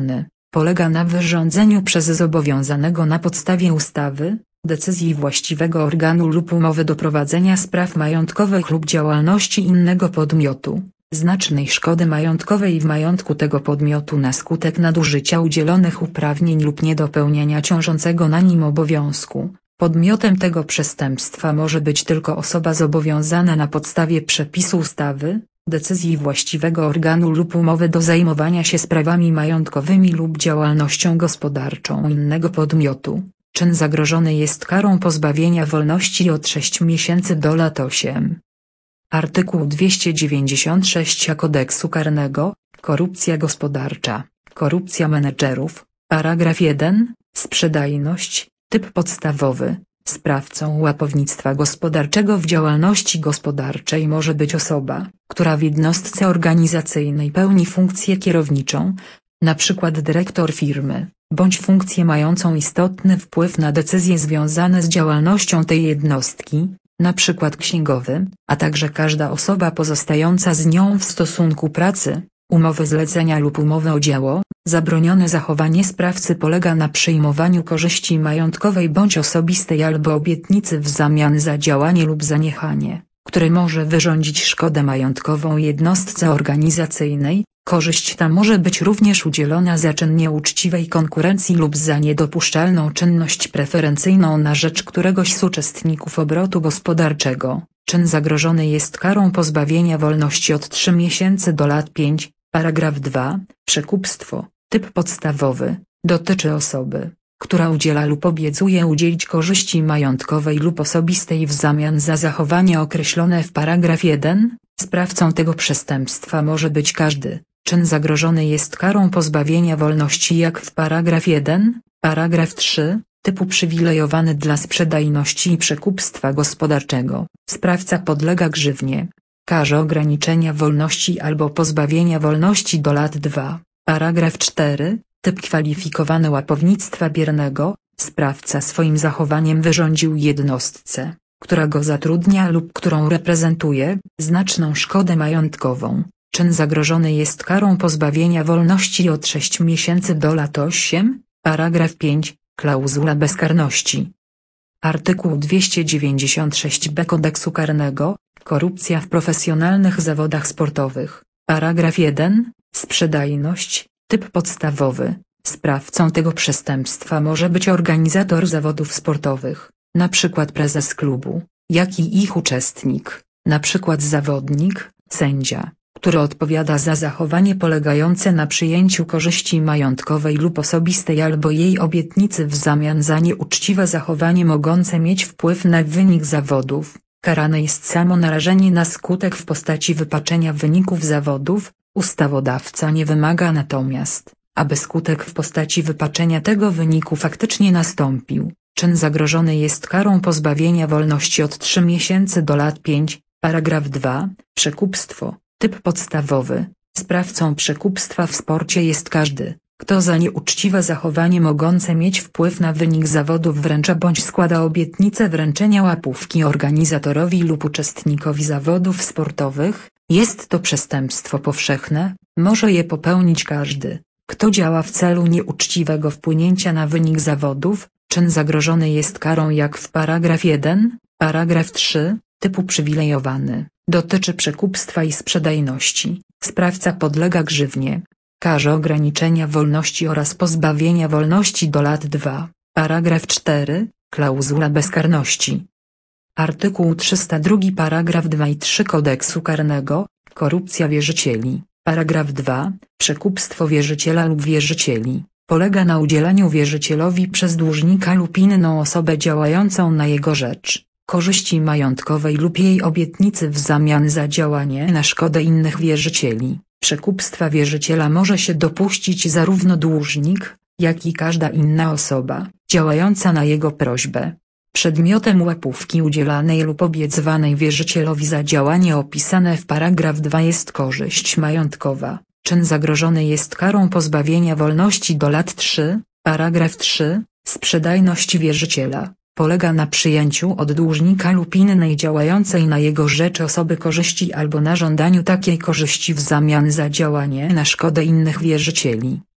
polega na wyrządzeniu przez zobowiązanego na podstawie ustawy, decyzji właściwego organu lub umowy do prowadzenia spraw majątkowych lub działalności innego podmiotu, znacznej szkody majątkowej w majątku tego podmiotu na skutek nadużycia udzielonych uprawnień lub niedopełniania ciążącego na nim obowiązku. Podmiotem tego przestępstwa może być tylko osoba zobowiązana na podstawie przepisu ustawy, decyzji właściwego organu lub umowy do zajmowania się sprawami majątkowymi lub działalnością gospodarczą innego podmiotu. Czyn zagrożony jest karą pozbawienia wolności od sześciu miesięcy do lat osiem. Artykuł dwieście dziewięćdziesiąt sześć Kodeksu Karnego, korupcja gospodarcza, korupcja menedżerów, paragraf jeden, sprzedajność, typ podstawowy. Sprawcą łapownictwa gospodarczego w działalności gospodarczej może być osoba, która w jednostce organizacyjnej pełni funkcję kierowniczą, np. dyrektor firmy, bądź funkcję mającą istotny wpływ na decyzje związane z działalnością tej jednostki, np. księgowy, a także każda osoba pozostająca z nią w stosunku pracy, umowy zlecenia lub umowy o dzieło. Zabronione zachowanie sprawcy polega na przyjmowaniu korzyści majątkowej bądź osobistej albo obietnicy w zamian za działanie lub zaniechanie, które może wyrządzić szkodę majątkową jednostce organizacyjnej. Korzyść ta może być również udzielona za czyn nieuczciwej konkurencji lub za niedopuszczalną czynność preferencyjną na rzecz któregoś z uczestników obrotu gospodarczego. Czyn zagrożony jest karą pozbawienia wolności od trzech miesięcy do lat pięciu. Paragraf dwa. Przekupstwo, typ podstawowy, dotyczy osoby, która udziela lub obiecuje udzielić korzyści majątkowej lub osobistej w zamian za zachowanie określone w paragraf jeden. Sprawcą tego przestępstwa może być każdy. Czyn zagrożony jest karą pozbawienia wolności jak w paragraf jeden. Paragraf trzy. Typu przywilejowany dla sprzedajności i przekupstwa gospodarczego. Sprawca podlega grzywnie, karze ograniczenia wolności albo pozbawienia wolności do lat dwóch. Paragraf cztery. Typ kwalifikowany łapownictwa biernego. Sprawca swoim zachowaniem wyrządził jednostce, która go zatrudnia lub którą reprezentuje, znaczną szkodę majątkową. Czyn zagrożony jest karą pozbawienia wolności od sześciu miesięcy do lat ośmiu. Paragraf pięć. Klauzula bezkarności. Artykuł dwieście dziewięćdziesiąt sześć b Kodeksu Karnego, korupcja w profesjonalnych zawodach sportowych. Paragraf jeden. Sprzedajność, typ podstawowy. Sprawcą tego przestępstwa może być organizator zawodów sportowych, np. prezes klubu, jak i ich uczestnik, np. zawodnik, sędzia, który odpowiada za zachowanie polegające na przyjęciu korzyści majątkowej lub osobistej albo jej obietnicy w zamian za nieuczciwe zachowanie mogące mieć wpływ na wynik zawodów. Karane jest samo narażenie na skutek w postaci wypaczenia wyników zawodów. Ustawodawca nie wymaga natomiast, aby skutek w postaci wypaczenia tego wyniku faktycznie nastąpił. Czyn zagrożony jest karą pozbawienia wolności od trzech miesięcy do lat pięciu. Paragraf dwa. Przekupstwo, typ podstawowy. Sprawcą przekupstwa w sporcie jest każdy, kto za nieuczciwe zachowanie mogące mieć wpływ na wynik zawodów wręcza bądź składa obietnicę wręczenia łapówki organizatorowi lub uczestnikowi zawodów sportowych. Jest to przestępstwo powszechne, może je popełnić każdy, kto działa w celu nieuczciwego wpłynięcia na wynik zawodów. Czyn zagrożony jest karą jak w paragraf jeden. Paragraf trzy. Typu przywilejowany. Dotyczy przekupstwa i sprzedajności. Sprawca podlega grzywnie, karze ograniczenia wolności oraz pozbawienia wolności do lat dwóch. Paragraf cztery. Klauzula bezkarności. Artykuł trzysta dwa paragraf dwa i trzy Kodeksu Karnego, korupcja wierzycieli. Paragraf dwa. Przekupstwo wierzyciela lub wierzycieli polega na udzielaniu wierzycielowi przez dłużnika lub inną osobę działającą na jego rzecz korzyści majątkowej lub jej obietnicy w zamian za działanie na szkodę innych wierzycieli. Przekupstwa wierzyciela może się dopuścić zarówno dłużnik, jak i każda inna osoba, działająca na jego prośbę. Przedmiotem łapówki udzielanej lub obiecywanej wierzycielowi za działanie opisane w paragraf dwa jest korzyść majątkowa. Czyn zagrożony jest karą pozbawienia wolności do lat trzech. Paragraf trzy. Sprzedajność wierzyciela polega na przyjęciu od dłużnika lub innej działającej na jego rzecz osoby korzyści albo na żądaniu takiej korzyści w zamian za działanie na szkodę innych wierzycieli.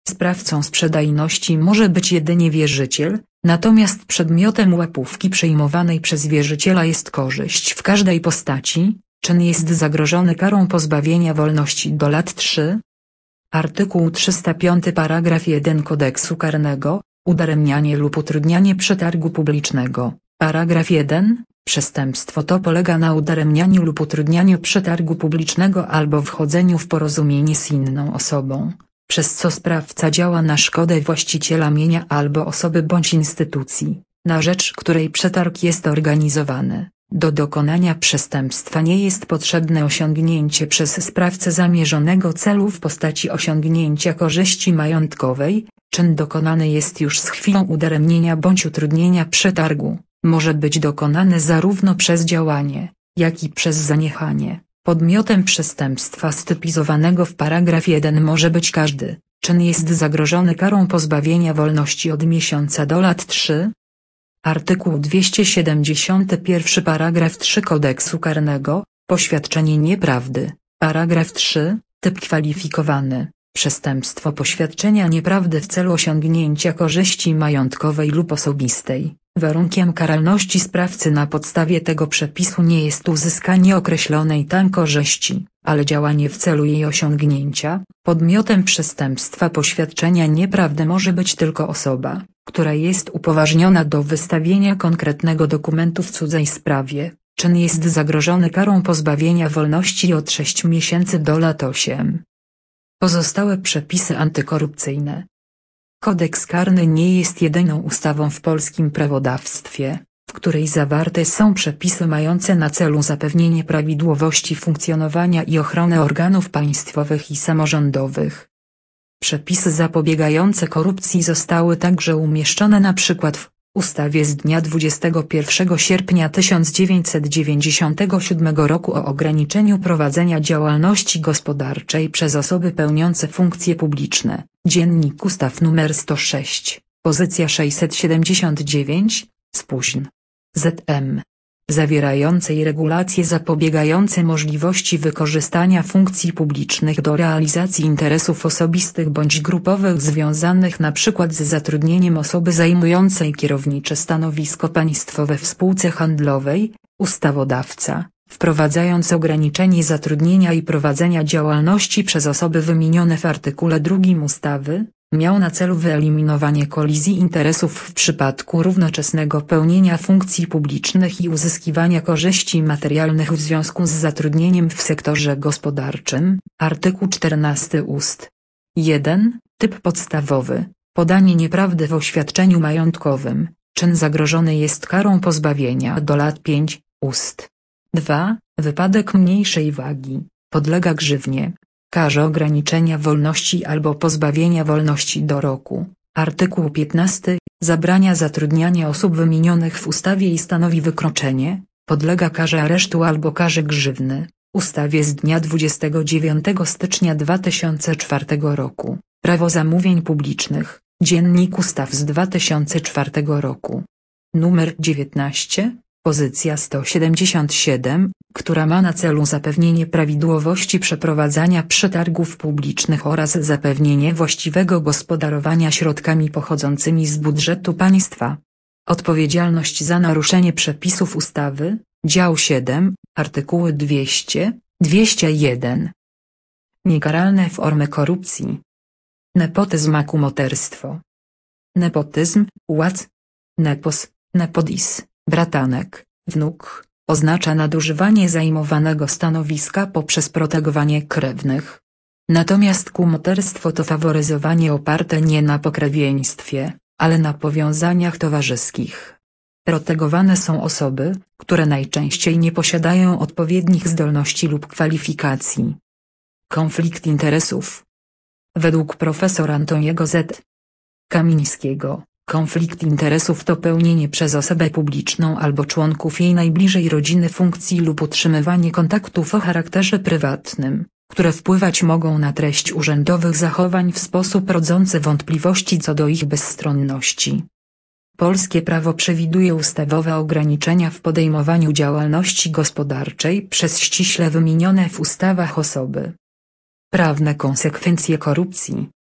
Sprawcą sprzedajności może być jedynie wierzyciel, natomiast przedmiotem łapówki przyjmowanej przez wierzyciela jest korzyść w każdej postaci. Czyn jest zagrożony karą pozbawienia wolności do lat trzech. Artykuł trzysta piąty paragraf jeden Kodeksu karnego, udaremnianie lub utrudnianie przetargu publicznego. Paragraf jeden. Przestępstwo to polega na udaremnianiu lub utrudnianiu przetargu publicznego albo wchodzeniu w porozumienie z inną osobą, przez co sprawca działa na szkodę właściciela mienia albo osoby bądź instytucji, na rzecz której przetarg jest organizowany. Do dokonania przestępstwa nie jest potrzebne osiągnięcie przez sprawcę zamierzonego celu w postaci osiągnięcia korzyści majątkowej. Czyn dokonany jest już z chwilą udaremnienia bądź utrudnienia przetargu. Może być dokonany zarówno przez działanie, jak i przez zaniechanie. Podmiotem przestępstwa stypizowanego w paragrafie jeden może być każdy. Czyn jest zagrożony karą pozbawienia wolności od miesiąca do lat trzech. Artykuł dwieście siedemdziesiąty pierwszy paragraf trzy Kodeksu karnego, poświadczenie nieprawdy. Paragraf trzy. Typ kwalifikowany. Przestępstwo poświadczenia nieprawdy w celu osiągnięcia korzyści majątkowej lub osobistej. Warunkiem karalności sprawcy na podstawie tego przepisu nie jest uzyskanie określonej tam korzyści, ale działanie w celu jej osiągnięcia. Podmiotem przestępstwa poświadczenia nieprawdy może być tylko osoba, która jest upoważniona do wystawienia konkretnego dokumentu w cudzej sprawie. Czyn jest zagrożony karą pozbawienia wolności od sześciu miesięcy do lat osiem. Pozostałe przepisy antykorupcyjne. Kodeks karny nie jest jedyną ustawą w polskim prawodawstwie, w której zawarte są przepisy mające na celu zapewnienie prawidłowości funkcjonowania i ochronę organów państwowych i samorządowych. Przepisy zapobiegające korupcji zostały także umieszczone na przykład w ustawie z dnia dwudziestego pierwszego sierpnia tysiąc dziewięćset dziewięćdziesiątego siódmego roku o ograniczeniu prowadzenia działalności gospodarczej przez osoby pełniące funkcje publiczne, Dziennik Ustaw nr sto sześć, pozycja sześćset siedemdziesiąt dziewięć, spóźn. Z M. Zawierającej regulacje zapobiegające możliwości wykorzystania funkcji publicznych do realizacji interesów osobistych bądź grupowych związanych np. z zatrudnieniem osoby zajmującej kierownicze stanowisko państwowe w spółce handlowej. Ustawodawca, wprowadzając ograniczenie zatrudnienia i prowadzenia działalności przez osoby wymienione w artykule drugim ustawy, miał na celu wyeliminowanie kolizji interesów w przypadku równoczesnego pełnienia funkcji publicznych i uzyskiwania korzyści materialnych w związku z zatrudnieniem w sektorze gospodarczym. Artykuł czternasty ust. jeden. Typ podstawowy. Podanie nieprawdy w oświadczeniu majątkowym. Czyn zagrożony jest karą pozbawienia do lat pięć. Ust. dwa. Wypadek mniejszej wagi. Podlega grzywnie. Karze ograniczenia wolności albo pozbawienia wolności do roku. Artykuł piętnasty. Zabrania zatrudniania osób wymienionych w ustawie i stanowi wykroczenie, podlega karze aresztu albo karze grzywny. Ustawie z dnia dwudziestego dziewiątego stycznia dwa tysiące czwartego roku. Prawo zamówień publicznych. Dziennik Ustaw z dwa tysiące czwartego roku. Numer dziewiętnaście. Pozycja sto siedemdziesiąt siedem, która ma na celu zapewnienie prawidłowości przeprowadzania przetargów publicznych oraz zapewnienie właściwego gospodarowania środkami pochodzącymi z budżetu państwa. Odpowiedzialność za naruszenie przepisów ustawy, dział siedem, artykuły dwieście, dwieście jeden. Niekaralne formy korupcji. Nepotyzm a kumoterstwo. Nepotyzm, łac, nepos, nepodis, bratanek, wnuk, oznacza nadużywanie zajmowanego stanowiska poprzez protegowanie krewnych. Natomiast kumoterstwo to faworyzowanie oparte nie na pokrewieństwie, ale na powiązaniach towarzyskich. Protegowane są osoby, które najczęściej nie posiadają odpowiednich zdolności lub kwalifikacji. Konflikt interesów. Według profesora Antoniego Z. Kamińskiego, konflikt interesów to pełnienie przez osobę publiczną albo członków jej najbliższej rodziny funkcji lub utrzymywanie kontaktów o charakterze prywatnym, które wpływać mogą na treść urzędowych zachowań w sposób rodzący wątpliwości co do ich bezstronności. Polskie prawo przewiduje ustawowe ograniczenia w podejmowaniu działalności gospodarczej przez ściśle wymienione w ustawach osoby. Prawne konsekwencje korupcji.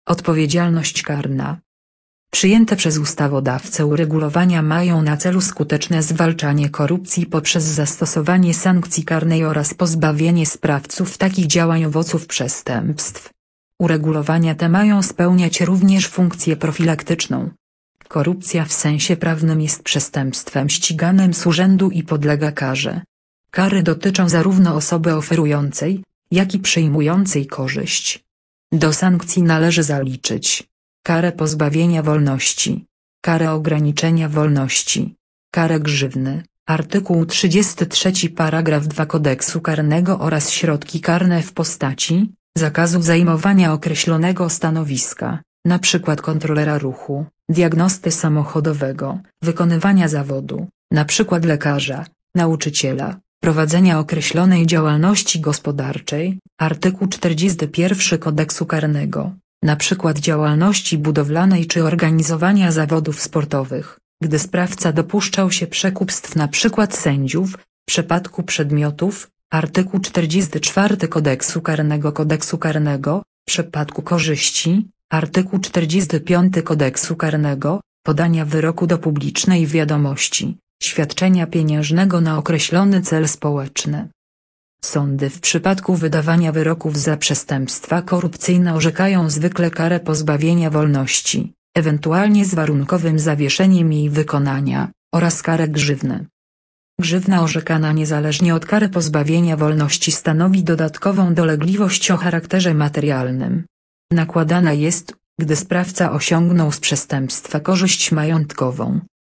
Odpowiedzialność karna. Przyjęte przez ustawodawcę uregulowania mają na celu skuteczne zwalczanie korupcji poprzez zastosowanie sankcji karnej oraz pozbawienie sprawców takich działań owoców przestępstw. Uregulowania te mają spełniać również funkcję profilaktyczną. Korupcja w sensie prawnym jest przestępstwem ściganym z urzędu i podlega karze. Kary dotyczą zarówno osoby oferującej, jak i przyjmującej korzyść. Do sankcji należy zaliczyć karę pozbawienia wolności, karę ograniczenia wolności, karę grzywny, artykuł trzydziesty trzeci paragraf dwa Kodeksu karnego oraz środki karne w postaci zakazu zajmowania określonego stanowiska, np. kontrolera ruchu, diagnosty samochodowego, wykonywania zawodu, np. lekarza, nauczyciela, prowadzenia określonej działalności gospodarczej, artykuł czterdziesty pierwszy Kodeksu karnego, np. działalności budowlanej czy organizowania zawodów sportowych, gdy sprawca dopuszczał się przekupstw np. sędziów, w przypadku przedmiotów, artykuł czterdziesty czwarty Kodeksu karnego Kodeksu karnego, w przypadku korzyści, artykuł czterdziesty piąty Kodeksu karnego, podania wyroku do publicznej wiadomości, świadczenia pieniężnego na określony cel społeczny. Sądy w przypadku wydawania wyroków za przestępstwa korupcyjne orzekają zwykle karę pozbawienia wolności, ewentualnie z warunkowym zawieszeniem jej wykonania, oraz karę grzywny. Grzywna orzekana niezależnie od kary pozbawienia wolności stanowi dodatkową dolegliwość o charakterze materialnym. Nakładana jest, gdy sprawca osiągnął z przestępstwa korzyść majątkową.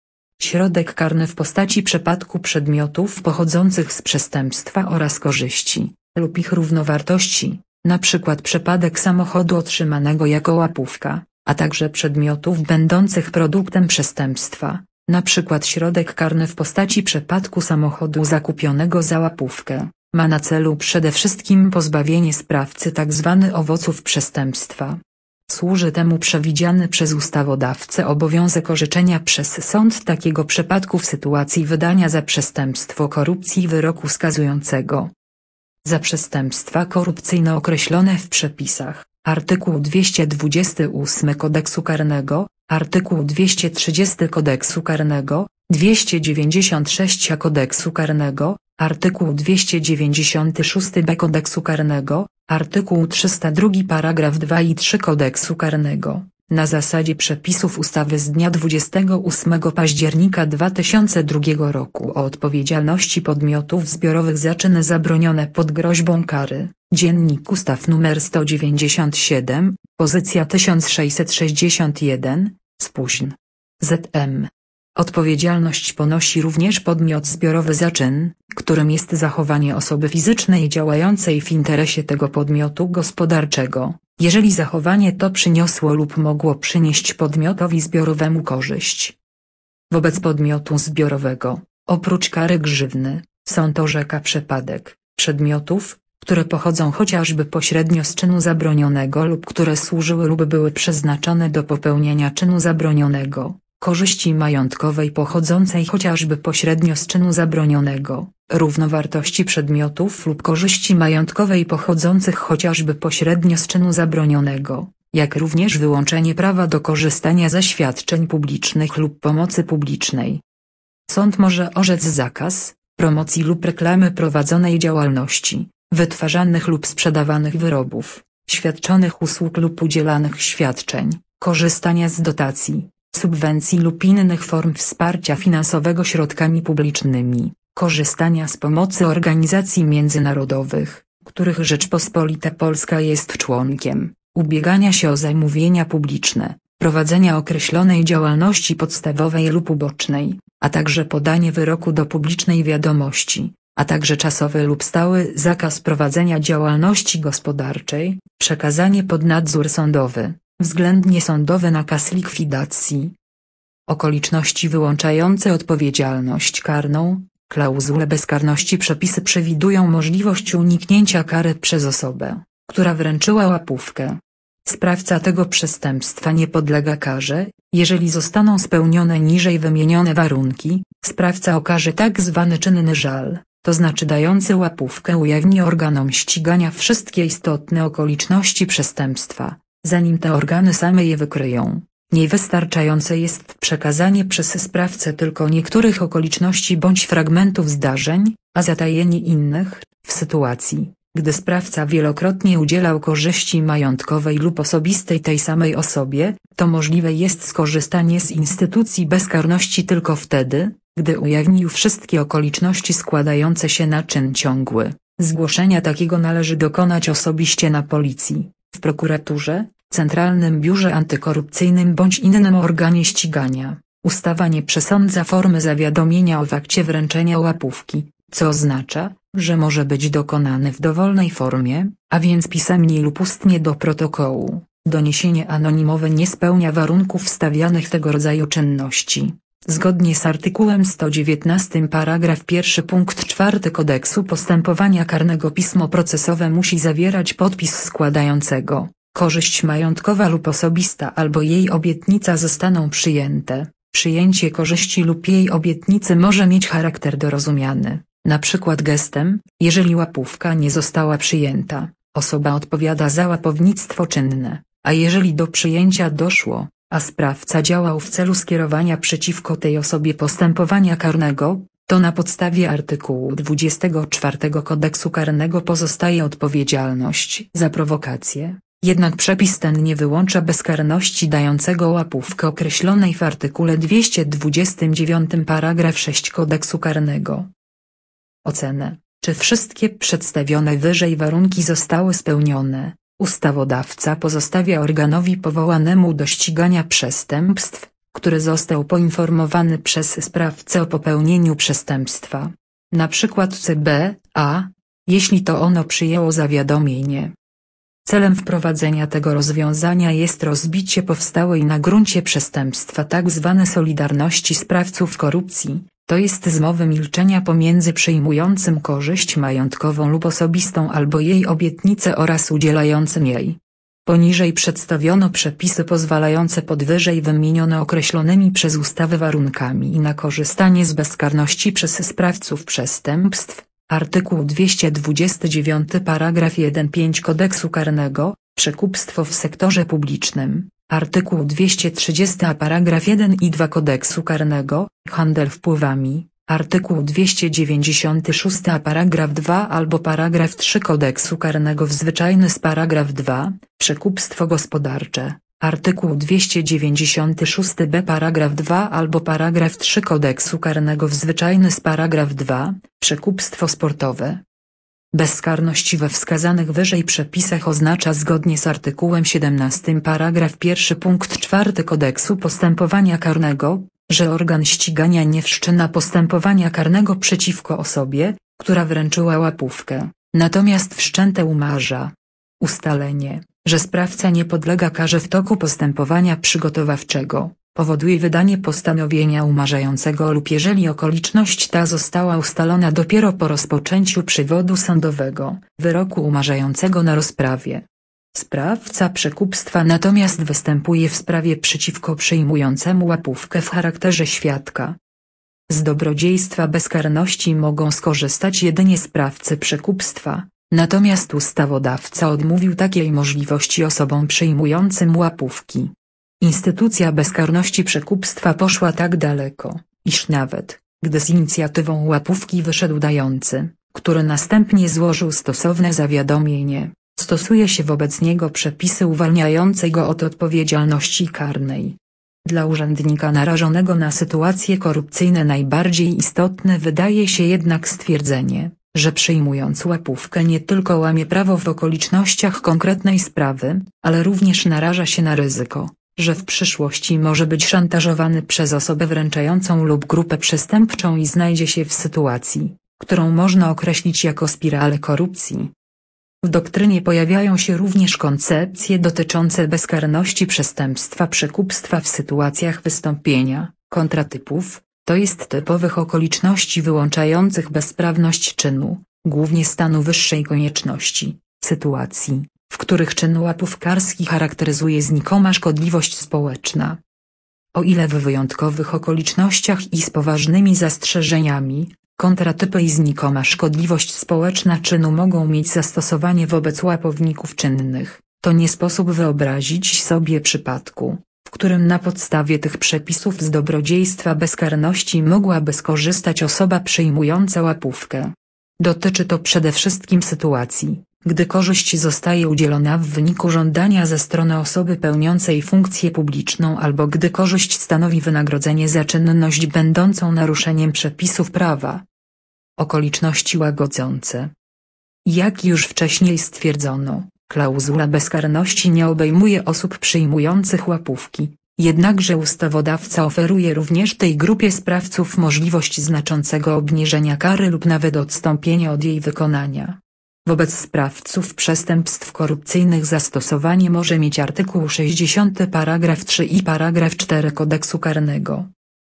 Środek karny w postaci przypadku przedmiotów pochodzących z przestępstwa oraz korzyści, lub ich równowartości, np. przypadek samochodu otrzymanego jako łapówka, a także przedmiotów będących produktem przestępstwa, np. środek karny w postaci przypadku samochodu zakupionego za łapówkę, ma na celu przede wszystkim pozbawienie sprawcy tzw. owoców przestępstwa. Służy temu przewidziany przez ustawodawcę obowiązek orzeczenia przez sąd takiego przypadku w sytuacji wydania za przestępstwo korupcji wyroku skazującego. Za przestępstwa korupcyjne określone w przepisach, artykuł dwieście dwudziesty ósmy Kodeksu karnego, artykuł dwieście trzydziesty Kodeksu karnego, dwieście dziewięćdziesiąty szósty Kodeksu karnego, artykuł dwieście dziewięćdziesiąty szósty b Kodeksu karnego, artykuł trzysta drugi paragraf dwa i trzy Kodeksu karnego, na zasadzie przepisów ustawy z dnia dwudziestego ósmego października dwa tysiące drugiego roku o odpowiedzialności podmiotów zbiorowych za czyny zabronione pod groźbą kary, Dziennik Ustaw nr sto dziewięćdziesiąt siedem, pozycja tysiąc sześćset sześćdziesiąt jeden, spóźn. Z M. Odpowiedzialność ponosi również podmiot zbiorowy za czyn, którym jest zachowanie osoby fizycznej działającej w interesie tego podmiotu gospodarczego, jeżeli zachowanie to przyniosło lub mogło przynieść podmiotowi zbiorowemu korzyść. Wobec podmiotu zbiorowego, oprócz kary grzywny, sąd orzeka przypadek przedmiotów, które pochodzą chociażby pośrednio z czynu zabronionego lub które służyły lub były przeznaczone do popełnienia czynu zabronionego, korzyści majątkowej pochodzącej chociażby pośrednio z czynu zabronionego, równowartości przedmiotów lub korzyści majątkowej pochodzących chociażby pośrednio z czynu zabronionego, jak również wyłączenie prawa do korzystania ze świadczeń publicznych lub pomocy publicznej. Sąd może orzec zakaz promocji lub reklamy prowadzonej działalności, wytwarzanych lub sprzedawanych wyrobów, świadczonych usług lub udzielanych świadczeń, korzystania z dotacji, subwencji lub innych form wsparcia finansowego środkami publicznymi, korzystania z pomocy organizacji międzynarodowych, których Rzeczpospolita Polska jest członkiem, ubiegania się o zamówienia publiczne, prowadzenia określonej działalności podstawowej lub ubocznej, a także podanie wyroku do publicznej wiadomości, a także czasowy lub stały zakaz prowadzenia działalności gospodarczej, przekazanie pod nadzór sądowy, względnie sądowy nakaz likwidacji. Okoliczności wyłączające odpowiedzialność karną, klauzule bezkarności. Przepisy przewidują możliwość uniknięcia kary przez osobę, która wręczyła łapówkę. Sprawca tego przestępstwa nie podlega karze, jeżeli zostaną spełnione niżej wymienione warunki. Sprawca okaże tak zwany czynny żal, to znaczy dający łapówkę ujawni organom ścigania wszystkie istotne okoliczności przestępstwa, zanim te organy same je wykryją. Niewystarczające jest przekazanie przez sprawcę tylko niektórych okoliczności bądź fragmentów zdarzeń, a zatajenie innych, w sytuacji, gdy sprawca wielokrotnie udzielał korzyści majątkowej lub osobistej tej samej osobie, to możliwe jest skorzystanie z instytucji bezkarności tylko wtedy, gdy ujawnił wszystkie okoliczności składające się na czyn ciągły. Zgłoszenia takiego należy dokonać osobiście na policji, w prokuraturze, Centralnym Biurze Antykorupcyjnym bądź innym organie ścigania. Ustawa nie przesądza formy zawiadomienia o fakcie wręczenia łapówki, co oznacza, że może być dokonany w dowolnej formie, a więc pisemnie lub ustnie do protokołu. Doniesienie anonimowe nie spełnia warunków stawianych tego rodzaju czynności. Zgodnie z artykułem sto dziewiętnastym paragraf pierwszy punkt czwarty Kodeksu Postępowania Karnego pismo procesowe musi zawierać podpis składającego: korzyść majątkowa lub osobista albo jej obietnica zostaną przyjęte. Przyjęcie korzyści lub jej obietnicy może mieć charakter dorozumiany, na przykład gestem. Jeżeli łapówka nie została przyjęta, osoba odpowiada za łapownictwo czynne, a jeżeli do przyjęcia doszło, a sprawca działał w celu skierowania przeciwko tej osobie postępowania karnego, to na podstawie artykułu dwudziestego czwartego Kodeksu Karnego pozostaje odpowiedzialność za prowokację. Jednak przepis ten nie wyłącza bezkarności dającego łapówkę określonej w artykule dwieście dwudziestym dziewiątym paragraf sześć Kodeksu Karnego. Ocenę, czy wszystkie przedstawione wyżej warunki zostały spełnione, ustawodawca pozostawia organowi powołanemu do ścigania przestępstw, który został poinformowany przez sprawcę o popełnieniu przestępstwa, na przykład C B A, jeśli to ono przyjęło zawiadomienie. Celem wprowadzenia tego rozwiązania jest rozbicie powstałej na gruncie przestępstwa tzw. solidarności sprawców korupcji, to jest zmowy milczenia pomiędzy przyjmującym korzyść majątkową lub osobistą albo jej obietnicę oraz udzielającym jej. Poniżej przedstawiono przepisy pozwalające pod wyżej wymienione określonymi przez ustawę warunkami na korzystanie z bezkarności przez sprawców przestępstw. Artykuł dwieście dwudziesty dziewiąty paragraf jeden pięć Kodeksu Karnego, przekupstwo w sektorze publicznym, artykuł dwieście trzydziesty a paragraf jeden i dwa Kodeksu Karnego, handel wpływami, artykuł dwieście dziewięćdziesiąty szósty a paragraf dwa albo paragraf trzy Kodeksu Karnego zwyczajny z paragraf dwa, przekupstwo gospodarcze, artykuł dwieście dziewięćdziesiąty szósty b paragraf dwa albo paragraf trzy Kodeksu Karnego zwyczajny z paragraf dwa, przekupstwo sportowe. Bezkarność we wskazanych wyżej przepisach oznacza zgodnie z artykułem siedemnastym paragraf pierwszy punkt czwarty Kodeksu Postępowania Karnego, że organ ścigania nie wszczyna postępowania karnego przeciwko osobie, która wręczyła łapówkę, natomiast wszczęte umarza. Ustalenie, że sprawca nie podlega karze w toku postępowania przygotowawczego, powoduje wydanie postanowienia umarzającego lub jeżeli okoliczność ta została ustalona dopiero po rozpoczęciu przywodu sądowego, wyroku umarzającego na rozprawie. Sprawca przekupstwa natomiast występuje w sprawie przeciwko przyjmującemu łapówkę w charakterze świadka. Z dobrodziejstwa bezkarności mogą skorzystać jedynie sprawcy przekupstwa, natomiast ustawodawca odmówił takiej możliwości osobom przyjmującym łapówki. Instytucja bezkarności przekupstwa poszła tak daleko, iż nawet, gdy z inicjatywą łapówki wyszedł dający, który następnie złożył stosowne zawiadomienie, stosuje się wobec niego przepisy uwalniające go od odpowiedzialności karnej. Dla urzędnika narażonego na sytuacje korupcyjne najbardziej istotne wydaje się jednak stwierdzenie, że przyjmując łapówkę nie tylko łamie prawo w okolicznościach konkretnej sprawy, ale również naraża się na ryzyko, że w przyszłości może być szantażowany przez osobę wręczającą lub grupę przestępczą i znajdzie się w sytuacji, którą można określić jako spiralę korupcji. W doktrynie pojawiają się również koncepcje dotyczące bezkarności przestępstwa przekupstwa w sytuacjach wystąpienia kontratypów, to jest typowych okoliczności wyłączających bezprawność czynu, głównie stanu wyższej konieczności, sytuacji, w których czyn łapówkarski charakteryzuje znikoma szkodliwość społeczna. O ile w wyjątkowych okolicznościach i z poważnymi zastrzeżeniami, kontratypy i znikoma szkodliwość społeczna czynu mogą mieć zastosowanie wobec łapowników czynnych, To nie sposób wyobrazić sobie przypadku, w którym na podstawie tych przepisów z dobrodziejstwa bezkarności mogłaby skorzystać osoba przyjmująca łapówkę. Dotyczy to przede wszystkim sytuacji, gdy korzyść zostaje udzielona w wyniku żądania ze strony osoby pełniącej funkcję publiczną albo gdy korzyść stanowi wynagrodzenie za czynność będącą naruszeniem przepisów prawa. Okoliczności łagodzące. Jak już wcześniej stwierdzono, klauzula bezkarności nie obejmuje osób przyjmujących łapówki, jednakże ustawodawca oferuje również tej grupie sprawców możliwość znaczącego obniżenia kary lub nawet odstąpienia od jej wykonania. Wobec sprawców przestępstw korupcyjnych zastosowanie może mieć artykuł sześćdziesiąty paragraf trzy i paragraf cztery Kodeksu karnego.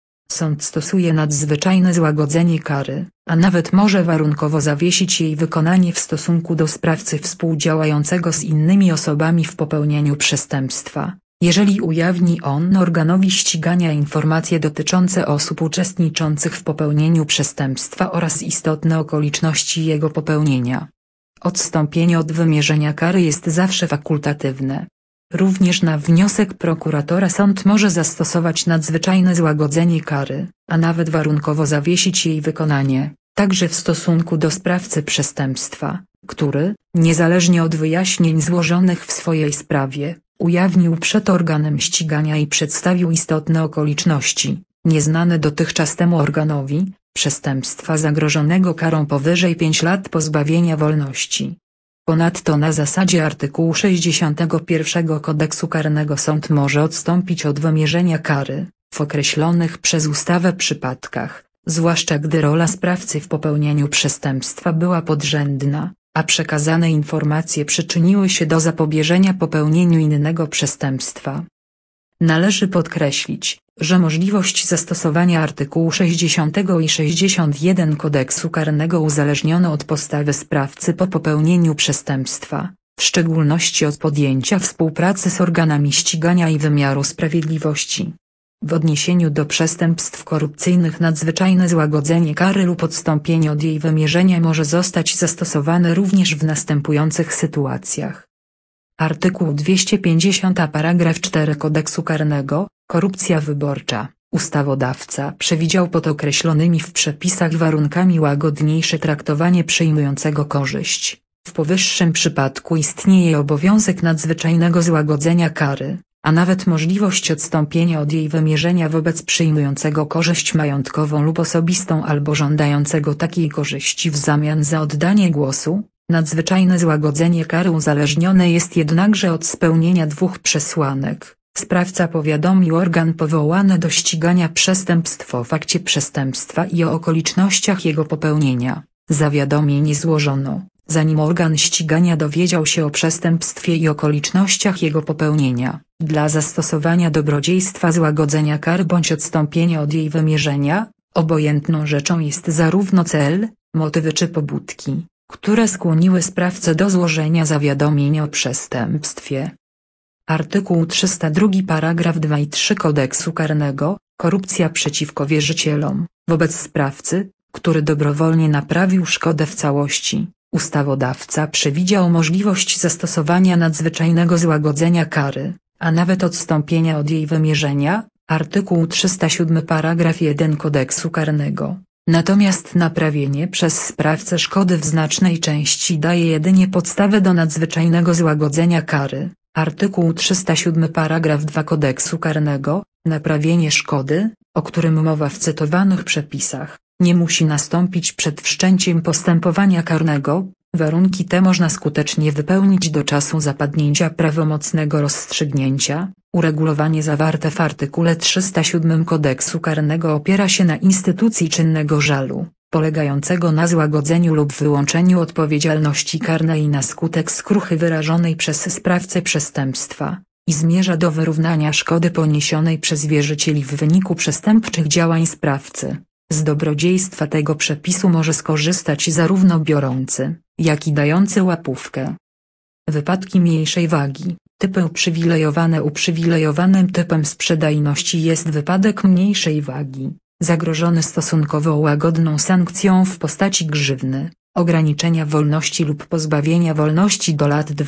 Sąd stosuje nadzwyczajne złagodzenie kary, a nawet może warunkowo zawiesić jej wykonanie w stosunku do sprawcy współdziałającego z innymi osobami w popełnianiu przestępstwa, jeżeli ujawni on organowi ścigania informacje dotyczące osób uczestniczących w popełnieniu przestępstwa oraz istotne okoliczności jego popełnienia. Odstąpienie od wymierzenia kary jest zawsze fakultatywne. Również na wniosek prokuratora sąd może zastosować nadzwyczajne złagodzenie kary, a nawet warunkowo zawiesić jej wykonanie, także w stosunku do sprawcy przestępstwa, który, niezależnie od wyjaśnień złożonych w swojej sprawie, ujawnił przed organem ścigania i przedstawił istotne okoliczności, nieznane dotychczas temu organowi, przestępstwa zagrożonego karą powyżej pięć lat pozbawienia wolności. Ponadto na zasadzie artykułu sześćdziesiątego pierwszego Kodeksu karnego sąd może odstąpić od wymierzenia kary, w określonych przez ustawę przypadkach, zwłaszcza gdy rola sprawcy w popełnianiu przestępstwa była podrzędna, a przekazane informacje przyczyniły się do zapobieżenia popełnieniu innego przestępstwa. Należy podkreślić, że możliwość zastosowania artykułu sześćdziesiątego i sześćdziesiątego pierwszego Kodeksu karnego uzależniono od postawy sprawcy po popełnieniu przestępstwa, w szczególności od podjęcia współpracy z organami ścigania i wymiaru sprawiedliwości. W odniesieniu do przestępstw korupcyjnych nadzwyczajne złagodzenie kary lub odstąpienie od jej wymierzenia może zostać zastosowane również w następujących sytuacjach. Artykuł dwieście pięćdziesiąty paragraf cztery Kodeksu karnego, korupcja wyborcza. Ustawodawca przewidział pod określonymi w przepisach warunkami łagodniejsze traktowanie przyjmującego korzyść. W powyższym przypadku istnieje obowiązek nadzwyczajnego złagodzenia kary, a nawet możliwość odstąpienia od jej wymierzenia wobec przyjmującego korzyść majątkową lub osobistą albo żądającego takiej korzyści w zamian za oddanie głosu. Nadzwyczajne złagodzenie kary uzależnione jest jednakże od spełnienia dwóch przesłanek. Sprawca powiadomił organ powołany do ścigania przestępstw o fakcie przestępstwa i o okolicznościach jego popełnienia. Zawiadomienie złożono, zanim organ ścigania dowiedział się o przestępstwie i okolicznościach jego popełnienia. Dla zastosowania dobrodziejstwa złagodzenia kary bądź odstąpienia od jej wymierzenia, obojętną rzeczą jest zarówno cel, motywy czy pobudki, które skłoniły sprawcę do złożenia zawiadomienia o przestępstwie. Artykuł trzysta drugi paragraf dwa i trzy Kodeksu karnego, korupcja przeciwko wierzycielom. Wobec sprawcy, który dobrowolnie naprawił szkodę w całości, ustawodawca przewidział możliwość zastosowania nadzwyczajnego złagodzenia kary, a nawet odstąpienia od jej wymierzenia, artykuł trzysta siódmy paragraf jeden Kodeksu karnego. Natomiast naprawienie przez sprawcę szkody w znacznej części daje jedynie podstawę do nadzwyczajnego złagodzenia kary. Artykuł trzysta siódmy paragraf dwa Kodeksu karnego, naprawienie szkody, o którym mowa w cytowanych przepisach, nie musi nastąpić przed wszczęciem postępowania karnego, warunki te można skutecznie wypełnić do czasu zapadnięcia prawomocnego rozstrzygnięcia. Uregulowanie zawarte w artykule trzysta siódmym Kodeksu karnego opiera się na instytucji czynnego żalu, polegającego na złagodzeniu lub wyłączeniu odpowiedzialności karnej na skutek skruchy wyrażonej przez sprawcę przestępstwa, i zmierza do wyrównania szkody poniesionej przez wierzycieli w wyniku przestępczych działań sprawcy. Z dobrodziejstwa tego przepisu może skorzystać zarówno biorący, jak i dający łapówkę. Wypadki mniejszej wagi. Typy uprzywilejowane. Uprzywilejowanym typem sprzedajności jest wypadek mniejszej wagi, zagrożony stosunkowo łagodną sankcją w postaci grzywny, ograniczenia wolności lub pozbawienia wolności do lat dwóch,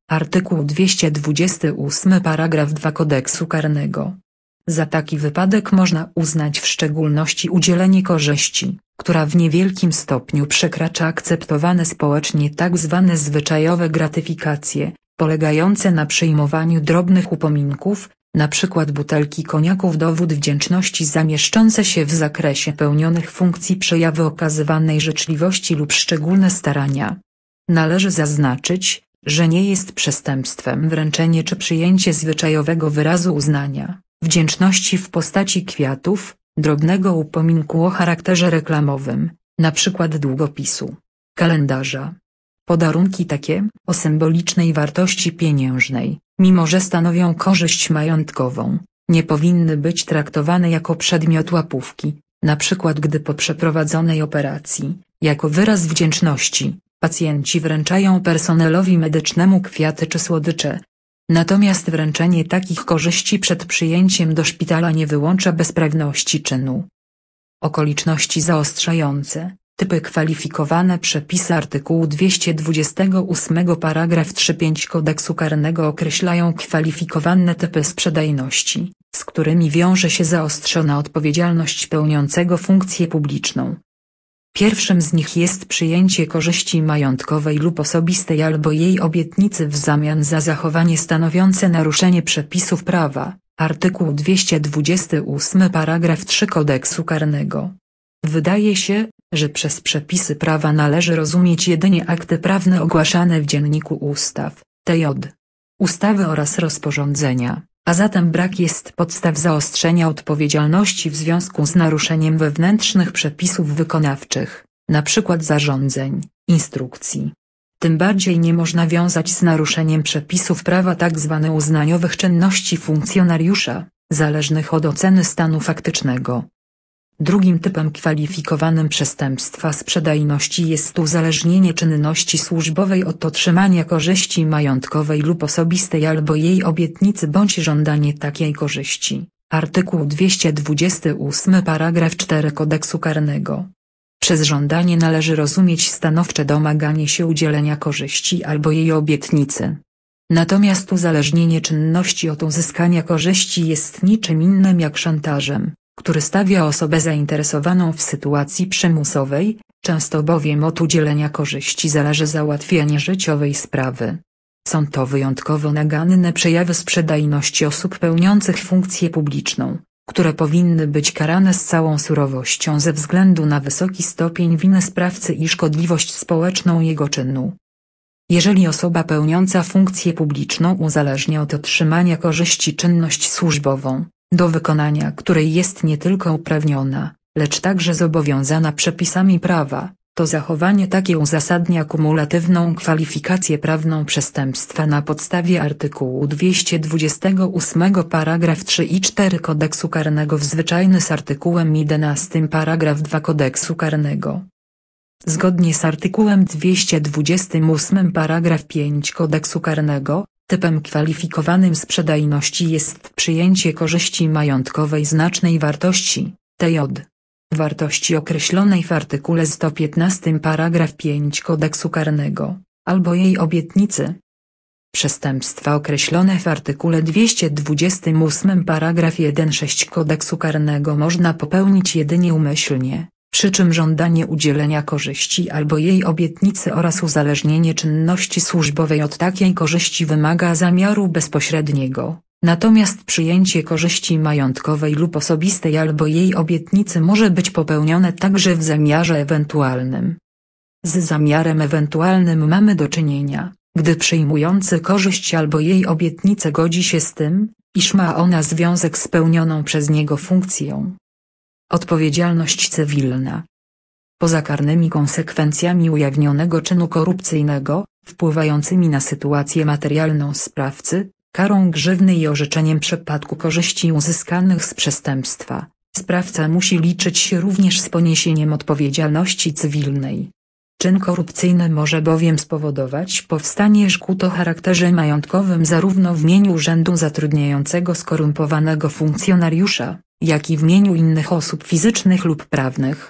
Artykuł dwieście dwudziesty ósmy paragraf dwa Kodeksu karnego. Za taki wypadek można uznać w szczególności udzielenie korzyści, która w niewielkim stopniu przekracza akceptowane społecznie tzw. zwyczajowe gratyfikacje, polegające na przyjmowaniu drobnych upominków, np. butelki koniaku w dowód wdzięczności za mieszczące się w zakresie pełnionych funkcji przejawy okazywanej życzliwości lub szczególne starania. Należy zaznaczyć, że nie jest przestępstwem wręczenie czy przyjęcie zwyczajowego wyrazu uznania, wdzięczności w postaci kwiatów, drobnego upominku o charakterze reklamowym, np. długopisu, kalendarza. Podarunki takie, o symbolicznej wartości pieniężnej, mimo że stanowią korzyść majątkową, nie powinny być traktowane jako przedmiot łapówki, np. gdy po przeprowadzonej operacji, jako wyraz wdzięczności, pacjenci wręczają personelowi medycznemu kwiaty czy słodycze. Natomiast wręczenie takich korzyści przed przyjęciem do szpitala nie wyłącza bezprawności czynu. Okoliczności zaostrzające, typy kwalifikowane. Przepisy artykułu dwieście dwudziestego ósmego paragraf trzy pięć Kodeksu karnego określają kwalifikowane typy sprzedajności, z którymi wiąże się zaostrzona odpowiedzialność pełniącego funkcję publiczną. Pierwszym z nich jest przyjęcie korzyści majątkowej lub osobistej albo jej obietnicy w zamian za zachowanie stanowiące naruszenie przepisów prawa, artykuł dwieście dwudziesty ósmy paragraf trzy Kodeksu karnego. Wydaje się, że przez przepisy prawa należy rozumieć jedynie akty prawne ogłaszane w Dzienniku Ustaw, T J. ustawy oraz rozporządzenia, a zatem brak jest podstaw zaostrzenia odpowiedzialności w związku z naruszeniem wewnętrznych przepisów wykonawczych, np. zarządzeń, instrukcji. Tym bardziej nie można wiązać z naruszeniem przepisów prawa tzw. uznaniowych czynności funkcjonariusza, zależnych od oceny stanu faktycznego. Drugim typem kwalifikowanym przestępstwa sprzedajności jest uzależnienie czynności służbowej od otrzymania korzyści majątkowej lub osobistej albo jej obietnicy bądź żądanie takiej korzyści, artykuł dwieście dwudziesty ósmy paragraf cztery Kodeksu karnego. Przez żądanie należy rozumieć stanowcze domaganie się udzielenia korzyści albo jej obietnicy. Natomiast uzależnienie czynności od uzyskania korzyści jest niczym innym jak szantażem, który stawia osobę zainteresowaną w sytuacji przymusowej, często bowiem od udzielenia korzyści zależy załatwienie życiowej sprawy. Są to wyjątkowo naganne przejawy sprzedajności osób pełniących funkcję publiczną, które powinny być karane z całą surowością ze względu na wysoki stopień winy sprawcy i szkodliwość społeczną jego czynu. Jeżeli osoba pełniąca funkcję publiczną uzależnia od otrzymania korzyści czynność służbową, do wykonania której jest nie tylko uprawniona, lecz także zobowiązana przepisami prawa, to zachowanie takie uzasadnia kumulatywną kwalifikację prawną przestępstwa na podstawie artykułu dwieście dwudziestego ósmego paragraf trzy i cztery Kodeksu karnego w zwyczajny z artykułem jedenastym paragraf dwa Kodeksu karnego. Zgodnie z artykułem dwieście dwudziestym ósmym paragraf pięć Kodeksu karnego, typem kwalifikowanym sprzedajności jest przyjęcie korzyści majątkowej znacznej wartości, T J. wartości określonej w artykule sto piętnastym paragraf pięć Kodeksu karnego, albo jej obietnicy. Przestępstwa określone w artykule dwieście dwudziestym ósmym paragraf jeden sześć Kodeksu karnego można popełnić jedynie umyślnie, przy czym żądanie udzielenia korzyści albo jej obietnicy oraz uzależnienie czynności służbowej od takiej korzyści wymaga zamiaru bezpośredniego, natomiast przyjęcie korzyści majątkowej lub osobistej albo jej obietnicy może być popełnione także w zamiarze ewentualnym. Z zamiarem ewentualnym mamy do czynienia, gdy przyjmujący korzyść albo jej obietnicę godzi się z tym, iż ma ona związek z pełnioną przez niego funkcją. Odpowiedzialność cywilna. Poza karnymi konsekwencjami ujawnionego czynu korupcyjnego, wpływającymi na sytuację materialną sprawcy, karą grzywny i orzeczeniem przepadku korzyści uzyskanych z przestępstwa, sprawca musi liczyć się również z poniesieniem odpowiedzialności cywilnej. Czyn korupcyjny może bowiem spowodować powstanie szkód o charakterze majątkowym zarówno w mieniu urzędu zatrudniającego skorumpowanego funkcjonariusza, jak i w mieniu innych osób fizycznych lub prawnych.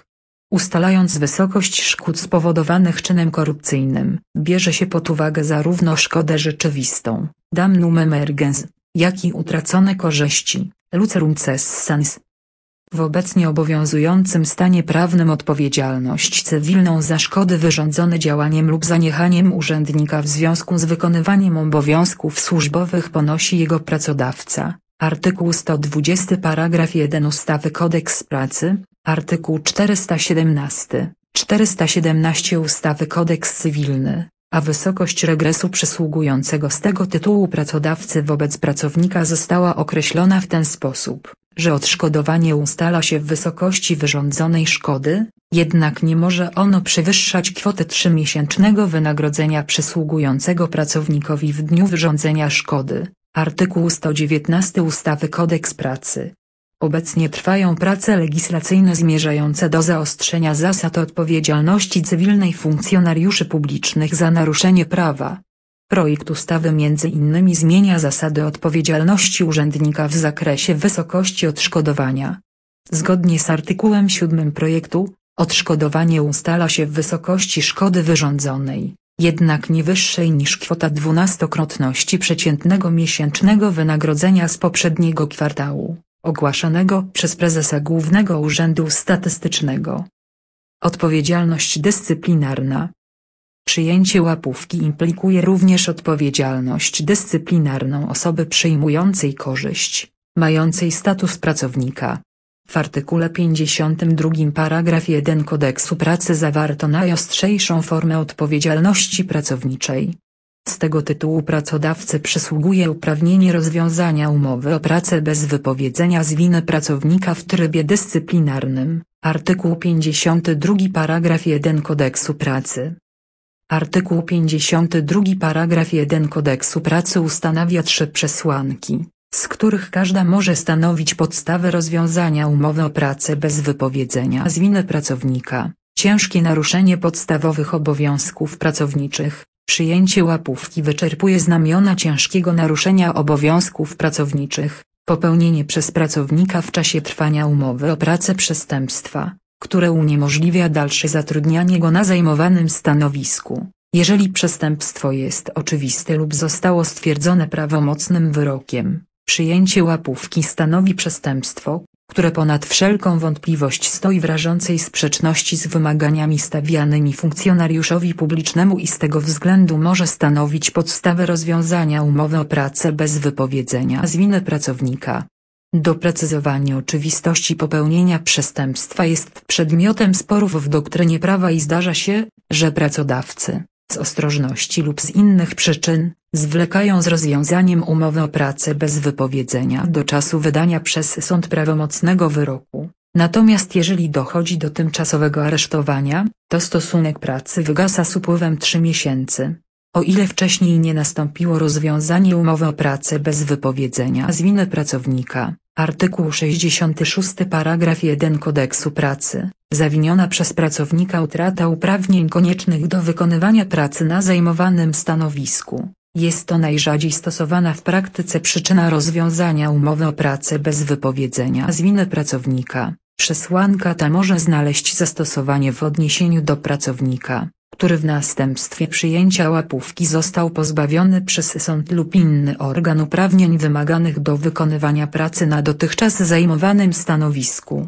Ustalając wysokość szkód spowodowanych czynem korupcyjnym, bierze się pod uwagę zarówno szkodę rzeczywistą, damnum emergens, jak i utracone korzyści, lucerum cessans. W obecnie obowiązującym stanie prawnym odpowiedzialność cywilną za szkody wyrządzone działaniem lub zaniechaniem urzędnika w związku z wykonywaniem obowiązków służbowych ponosi jego pracodawca. Artykuł sto dwudziesty paragraf jeden ustawy Kodeks pracy, artykuł czterysta siedemnaście, czterysta siedemnaście ustawy Kodeks cywilny, a wysokość regresu przysługującego z tego tytułu pracodawcy wobec pracownika została określona w ten sposób, że odszkodowanie ustala się w wysokości wyrządzonej szkody, jednak nie może ono przewyższać kwoty trzymiesięcznego wynagrodzenia przysługującego pracownikowi w dniu wyrządzenia szkody. Artykuł sto dziewiętnasty ustawy Kodeks pracy. Obecnie trwają prace legislacyjne zmierzające do zaostrzenia zasad odpowiedzialności cywilnej funkcjonariuszy publicznych za naruszenie prawa. Projekt ustawy między innymi zmienia zasady odpowiedzialności urzędnika w zakresie wysokości odszkodowania. Zgodnie z artykułem siódmym projektu, odszkodowanie ustala się w wysokości szkody wyrządzonej, jednak nie wyższej niż kwota dwunastokrotności przeciętnego miesięcznego wynagrodzenia z poprzedniego kwartału, ogłaszanego przez prezesa Głównego Urzędu Statystycznego. Odpowiedzialność dyscyplinarna. Przyjęcie łapówki implikuje również odpowiedzialność dyscyplinarną osoby przyjmującej korzyść, mającej status pracownika. W artykule pięćdziesiątym drugim paragraf jeden Kodeksu pracy zawarto najostrzejszą formę odpowiedzialności pracowniczej. Z tego tytułu pracodawcy przysługuje uprawnienie rozwiązania umowy o pracę bez wypowiedzenia z winy pracownika w trybie dyscyplinarnym. Artykuł pięćdziesiąty drugi paragraf jeden Kodeksu pracy. Artykuł pięćdziesiąty drugi paragraf jeden Kodeksu pracy ustanawia trzy przesłanki, z których każda może stanowić podstawę rozwiązania umowy o pracę bez wypowiedzenia z winy pracownika: ciężkie naruszenie podstawowych obowiązków pracowniczych. Przyjęcie łapówki wyczerpuje znamiona ciężkiego naruszenia obowiązków pracowniczych, popełnienie przez pracownika w czasie trwania umowy o pracę przestępstwa, które uniemożliwia dalsze zatrudnianie go na zajmowanym stanowisku, jeżeli przestępstwo jest oczywiste lub zostało stwierdzone prawomocnym wyrokiem. Przyjęcie łapówki stanowi przestępstwo, które ponad wszelką wątpliwość stoi w rażącej sprzeczności z wymaganiami stawianymi funkcjonariuszowi publicznemu i z tego względu może stanowić podstawę rozwiązania umowy o pracę bez wypowiedzenia z winy pracownika. Doprecyzowanie oczywistości popełnienia przestępstwa jest przedmiotem sporów w doktrynie prawa i zdarza się, że pracodawcy, z ostrożności lub z innych przyczyn, zwlekają z rozwiązaniem umowy o pracę bez wypowiedzenia do czasu wydania przez sąd prawomocnego wyroku. Natomiast jeżeli dochodzi do tymczasowego aresztowania, to stosunek pracy wygasa z upływem trzech miesięcy. O ile wcześniej nie nastąpiło rozwiązanie umowy o pracę bez wypowiedzenia z winy pracownika. Artykuł sześćdziesiąty szósty paragraf jeden Kodeksu pracy. Zawiniona przez pracownika utrata uprawnień koniecznych do wykonywania pracy na zajmowanym stanowisku. Jest to najrzadziej stosowana w praktyce przyczyna rozwiązania umowy o pracę bez wypowiedzenia z winy pracownika. Przesłanka ta może znaleźć zastosowanie w odniesieniu do pracownika, który w następstwie przyjęcia łapówki został pozbawiony przez sąd lub inny organ uprawnień wymaganych do wykonywania pracy na dotychczas zajmowanym stanowisku.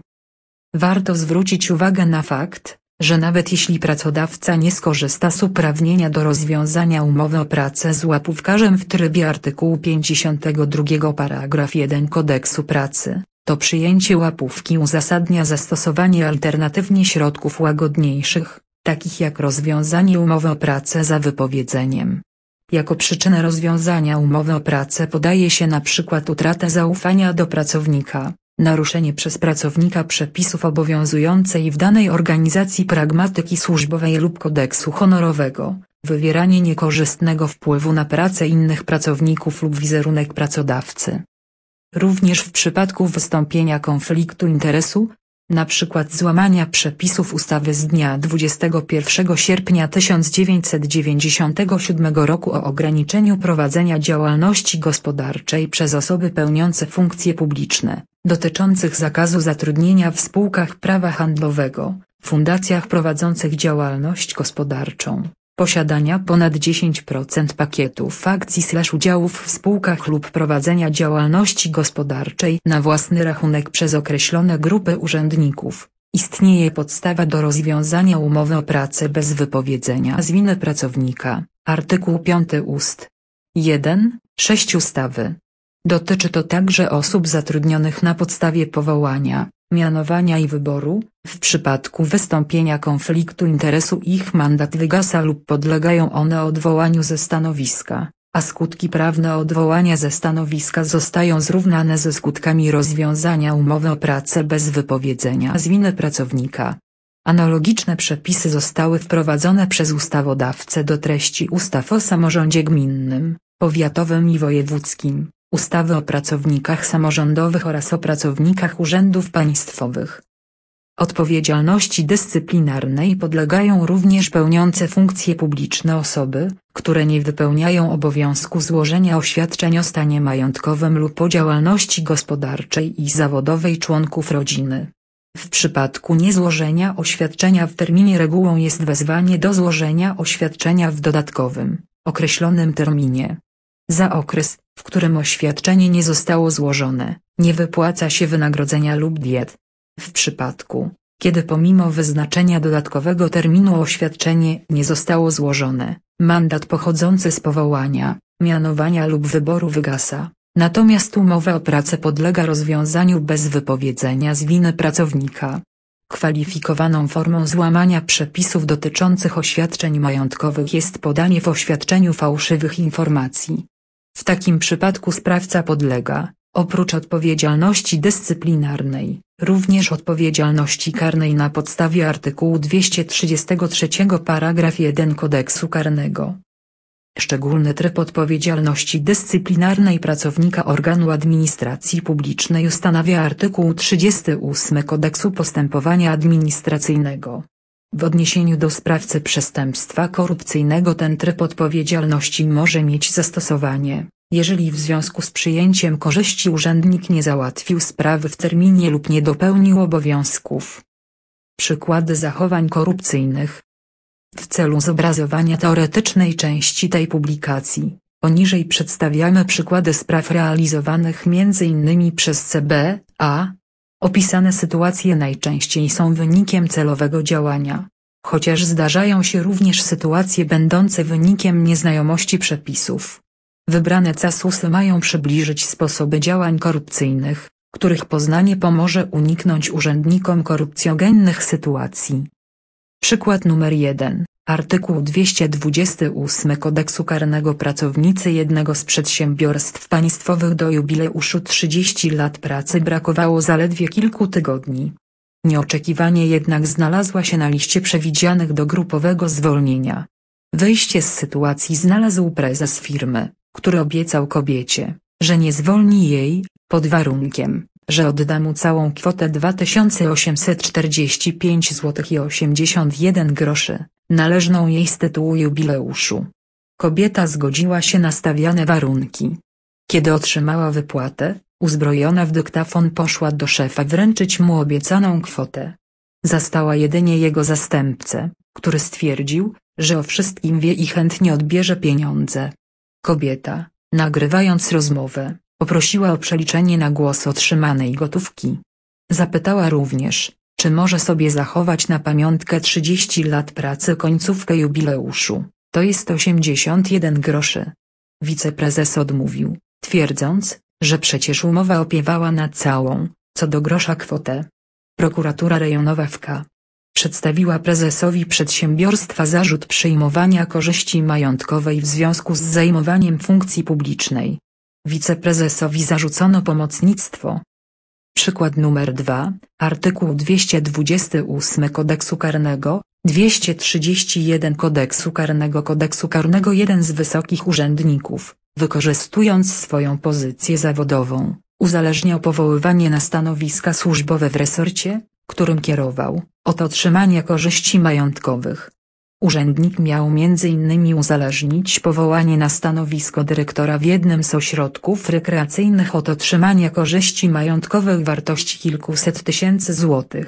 Warto zwrócić uwagę na fakt, że nawet jeśli pracodawca nie skorzysta z uprawnienia do rozwiązania umowy o pracę z łapówkarzem w trybie artykułu pięćdziesiątego drugiego paragraf jeden Kodeksu pracy, to przyjęcie łapówki uzasadnia zastosowanie alternatywnie środków łagodniejszych, takich jak rozwiązanie umowy o pracę za wypowiedzeniem. Jako przyczynę rozwiązania umowy o pracę podaje się na przykład utratę zaufania do pracownika, naruszenie przez pracownika przepisów obowiązującej w danej organizacji pragmatyki służbowej lub kodeksu honorowego, wywieranie niekorzystnego wpływu na pracę innych pracowników lub wizerunek pracodawcy. Również w przypadku wystąpienia konfliktu interesu, na przykład złamania przepisów ustawy z dnia dwudziestego pierwszego sierpnia tysiąc dziewięćset dziewięćdziesiątego siódmego roku o ograniczeniu prowadzenia działalności gospodarczej przez osoby pełniące funkcje publiczne, dotyczących zakazu zatrudnienia w spółkach prawa handlowego, fundacjach prowadzących działalność gospodarczą, posiadania ponad dziesięć procent pakietów akcji slash udziałów w spółkach lub prowadzenia działalności gospodarczej na własny rachunek przez określone grupy urzędników. Istnieje podstawa do rozwiązania umowy o pracę bez wypowiedzenia z winy pracownika. Artykuł piąty ust. jeden, sześć ustawy. Dotyczy to także osób zatrudnionych na podstawie powołania, mianowania i wyboru. W przypadku wystąpienia konfliktu interesu ich mandat wygasa lub podlegają one odwołaniu ze stanowiska, a skutki prawne odwołania ze stanowiska zostają zrównane ze skutkami rozwiązania umowy o pracę bez wypowiedzenia z winy pracownika. Analogiczne przepisy zostały wprowadzone przez ustawodawcę do treści ustaw o samorządzie gminnym, powiatowym i wojewódzkim, ustawy o pracownikach samorządowych oraz o pracownikach urzędów państwowych. Odpowiedzialności dyscyplinarnej podlegają również pełniące funkcje publiczne osoby, które nie wypełniają obowiązku złożenia oświadczeń o stanie majątkowym lub o działalności gospodarczej i zawodowej członków rodziny. W przypadku niezłożenia oświadczenia w terminie regułą jest wezwanie do złożenia oświadczenia w dodatkowym, określonym terminie. Za okres, w którym oświadczenie nie zostało złożone, nie wypłaca się wynagrodzenia lub diet. W przypadku, kiedy pomimo wyznaczenia dodatkowego terminu oświadczenie nie zostało złożone, mandat pochodzący z powołania, mianowania lub wyboru wygasa, natomiast umowa o pracę podlega rozwiązaniu bez wypowiedzenia z winy pracownika. Kwalifikowaną formą złamania przepisów dotyczących oświadczeń majątkowych jest podanie w oświadczeniu fałszywych informacji. W takim przypadku sprawca podlega, oprócz odpowiedzialności dyscyplinarnej, również odpowiedzialności karnej na podstawie artykułu dwieście trzydziestego trzeciego paragraf jeden Kodeksu karnego. Szczególny tryb odpowiedzialności dyscyplinarnej pracownika organu administracji publicznej ustanawia artykuł trzydziesty ósmy Kodeksu postępowania administracyjnego. W odniesieniu do sprawcy przestępstwa korupcyjnego ten tryb odpowiedzialności może mieć zastosowanie, jeżeli w związku z przyjęciem korzyści urzędnik nie załatwił sprawy w terminie lub nie dopełnił obowiązków. Przykłady zachowań korupcyjnych. W celu zobrazowania teoretycznej części tej publikacji, poniżej przedstawiamy przykłady spraw realizowanych między innymi przez C B A. Opisane sytuacje najczęściej są wynikiem celowego działania, chociaż zdarzają się również sytuacje będące wynikiem nieznajomości przepisów. Wybrane casusy mają przybliżyć sposoby działań korupcyjnych, których poznanie pomoże uniknąć urzędnikom korupcjogennych sytuacji. Przykład numer jeden. Artykuł dwieście dwudziesty ósmy Kodeksu karnego. Pracownicy jednego z przedsiębiorstw państwowych do jubileuszu trzydziestu lat pracy brakowało zaledwie kilku tygodni. Nieoczekiwanie jednak znalazła się na liście przewidzianych do grupowego zwolnienia. Wyjście z sytuacji znalazł prezes firmy, który obiecał kobiecie, że nie zwolni jej, pod warunkiem, że odda mu całą kwotę dwa tysiące osiemset czterdzieści pięć złotych i osiemdziesiąt jeden groszy, należną jej z tytułu jubileuszu. Kobieta zgodziła się na stawiane warunki. Kiedy otrzymała wypłatę, uzbrojona w dyktafon poszła do szefa wręczyć mu obiecaną kwotę. Zastała jedynie jego zastępcę, który stwierdził, że o wszystkim wie i chętnie odbierze pieniądze. Kobieta, nagrywając rozmowę, poprosiła o przeliczenie na głos otrzymanej gotówki. Zapytała również, czy może sobie zachować na pamiątkę trzydzieści lat pracy końcówkę jubileuszu, to jest osiemdziesiąt jeden groszy. Wiceprezes odmówił, twierdząc, że przecież umowa opiewała na całą, co do grosza kwotę. Prokuratura rejonowa w K. przedstawiła prezesowi przedsiębiorstwa zarzut przyjmowania korzyści majątkowej w związku z zajmowaniem funkcji publicznej. Wiceprezesowi zarzucono pomocnictwo. Przykład numer dwa. Artykuł dwieście dwudziesty ósmy Kodeksu karnego, dwieście trzydzieści jeden Kodeksu karnego Kodeksu karnego. Jeden z wysokich urzędników, wykorzystując swoją pozycję zawodową, uzależniał powoływanie na stanowiska służbowe w resorcie, którym kierował, od otrzymania korzyści majątkowych. Urzędnik miał między innymi uzależnić powołanie na stanowisko dyrektora w jednym z ośrodków rekreacyjnych od otrzymania korzyści majątkowych wartości kilkuset tysięcy złotych,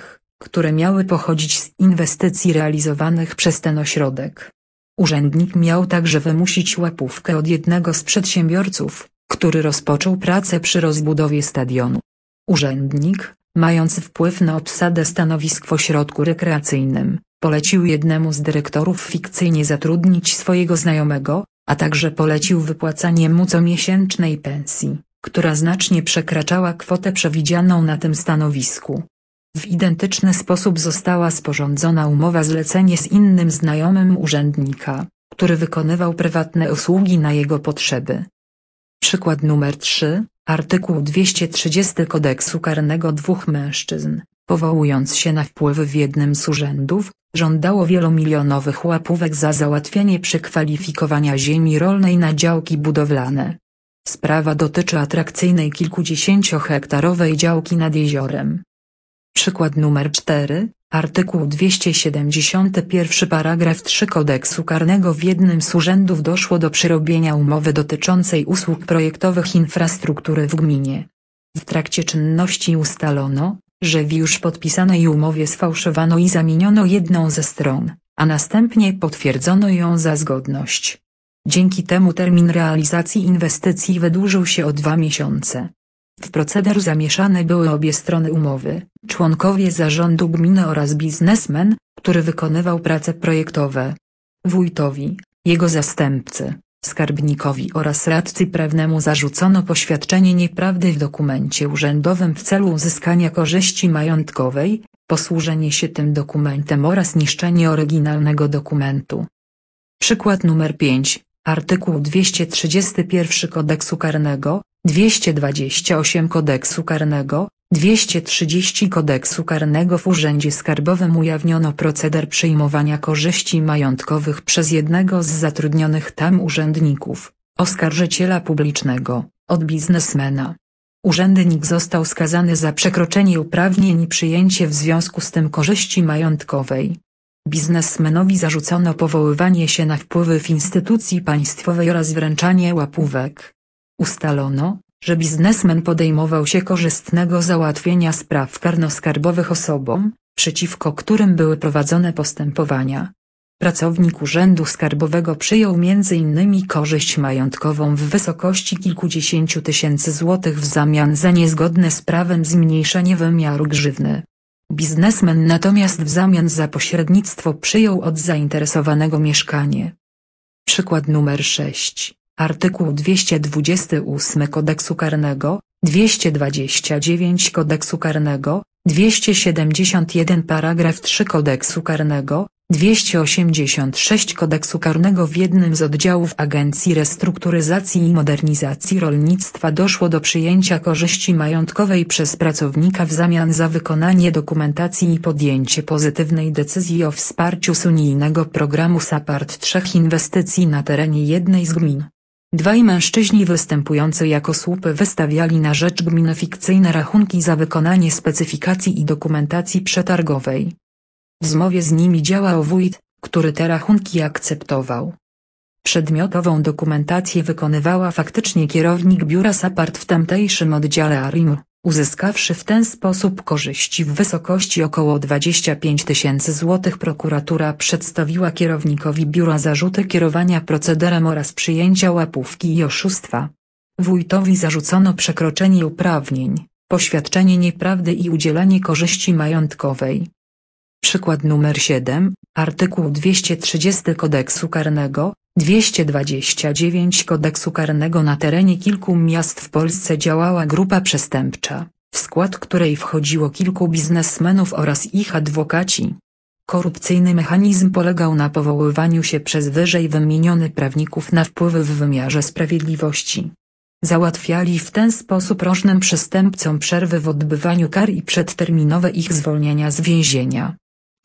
które miały pochodzić z inwestycji realizowanych przez ten ośrodek. Urzędnik miał także wymusić łapówkę od jednego z przedsiębiorców, który rozpoczął pracę przy rozbudowie stadionu. Urzędnik, mający wpływ na obsadę stanowisk w ośrodku rekreacyjnym, polecił jednemu z dyrektorów fikcyjnie zatrudnić swojego znajomego, a także polecił wypłacanie mu comiesięcznej pensji, która znacznie przekraczała kwotę przewidzianą na tym stanowisku. W identyczny sposób została sporządzona umowa zlecenie z innym znajomym urzędnika, który wykonywał prywatne usługi na jego potrzeby. Przykład numer trzy, artykuł dwieście trzydziesty Kodeksu karnego. Dwóch mężczyzn, powołując się na wpływy w jednym z urzędów, żądało wielomilionowych łapówek za załatwienie przekwalifikowania ziemi rolnej na działki budowlane. Sprawa dotyczy atrakcyjnej kilkudziesięciohektarowej działki nad jeziorem. Przykład numer cztery, artykuł dwieście siedemdziesiąty pierwszy paragraf trzy Kodeksu karnego. W jednym z urzędów doszło do przerobienia umowy dotyczącej usług projektowych infrastruktury w gminie. W trakcie czynności ustalono, że w już podpisanej umowie sfałszowano i zamieniono jedną ze stron, a następnie potwierdzono ją za zgodność. Dzięki temu termin realizacji inwestycji wydłużył się o dwa miesiące. W proceder zamieszane były obie strony umowy, członkowie zarządu gminy oraz biznesmen, który wykonywał prace projektowe. Wójtowi, jego zastępcy, skarbnikowi oraz radcy prawnemu zarzucono poświadczenie nieprawdy w dokumencie urzędowym w celu uzyskania korzyści majątkowej, posłużenie się tym dokumentem oraz niszczenie oryginalnego dokumentu. Przykład numer pięć, artykuł dwieście trzydziesty pierwszy Kodeksu karnego, dwieście dwadzieścia osiem Kodeksu karnego, dwieście trzydzieści Kodeksu karnego. W urzędzie skarbowym ujawniono proceder przyjmowania korzyści majątkowych przez jednego z zatrudnionych tam urzędników, oskarżyciela publicznego, od biznesmena. Urzędnik został skazany za przekroczenie uprawnień i przyjęcie w związku z tym korzyści majątkowej. Biznesmenowi zarzucono powoływanie się na wpływy w instytucji państwowej oraz wręczanie łapówek. Ustalono, że biznesmen podejmował się korzystnego załatwienia spraw karno-skarbowych osobom, przeciwko którym były prowadzone postępowania. Pracownik Urzędu Skarbowego przyjął między innymi korzyść majątkową w wysokości kilkudziesięciu tysięcy złotych w zamian za niezgodne z prawem zmniejszenie wymiaru grzywny. Biznesmen natomiast w zamian za pośrednictwo przyjął od zainteresowanego mieszkanie. Przykład numer sześć, artykuł dwieście dwudziesty ósmy Kodeksu karnego, dwieście dwadzieścia dziewięć Kodeksu karnego, dwieście siedemdziesiąt jeden paragraf trzy Kodeksu karnego, dwieście osiemdziesiąt sześć Kodeksu karnego. W jednym z oddziałów Agencji Restrukturyzacji i Modernizacji Rolnictwa doszło do przyjęcia korzyści majątkowej przez pracownika w zamian za wykonanie dokumentacji i podjęcie pozytywnej decyzji o wsparciu z unijnego programu SAPARD trzech inwestycji na terenie jednej z gmin. Dwaj mężczyźni występujący jako słupy wystawiali na rzecz gminy fikcyjne rachunki za wykonanie specyfikacji i dokumentacji przetargowej. W zmowie z nimi działał wójt, który te rachunki akceptował. Przedmiotową dokumentację wykonywała faktycznie kierownik biura SAPARD w tamtejszym oddziale A R I M, uzyskawszy w ten sposób korzyści w wysokości około dwadzieścia pięć tysięcy złotych. Prokuratura przedstawiła kierownikowi biura zarzuty kierowania procederem oraz przyjęcia łapówki i oszustwa. Wójtowi zarzucono przekroczenie uprawnień, poświadczenie nieprawdy i udzielanie korzyści majątkowej. Przykład numer siedem, artykuł dwieście trzydziesty Kodeksu karnego, dwieście dwadzieścia dziewięć Kodeksu karnego. Na terenie kilku miast w Polsce działała grupa przestępcza, w skład której wchodziło kilku biznesmenów oraz ich adwokaci. Korupcyjny mechanizm polegał na powoływaniu się przez wyżej wymienionych prawników na wpływy w wymiarze sprawiedliwości. Załatwiali w ten sposób różnym przestępcom przerwy w odbywaniu kar i przedterminowe ich zwolnienia z więzienia.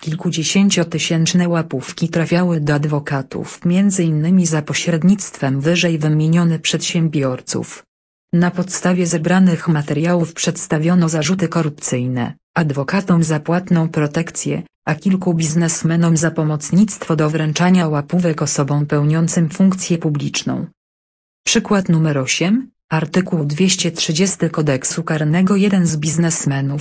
Kilkudziesięciotysięczne łapówki trafiały do adwokatów między innymi za pośrednictwem wyżej wymienionych przedsiębiorców. Na podstawie zebranych materiałów przedstawiono zarzuty korupcyjne, adwokatom za płatną protekcję, a kilku biznesmenom za pomocnictwo do wręczania łapówek osobom pełniącym funkcję publiczną. Przykład numer osiem, artykuł dwieście trzydziesty Kodeksu karnego. Jeden z biznesmenów,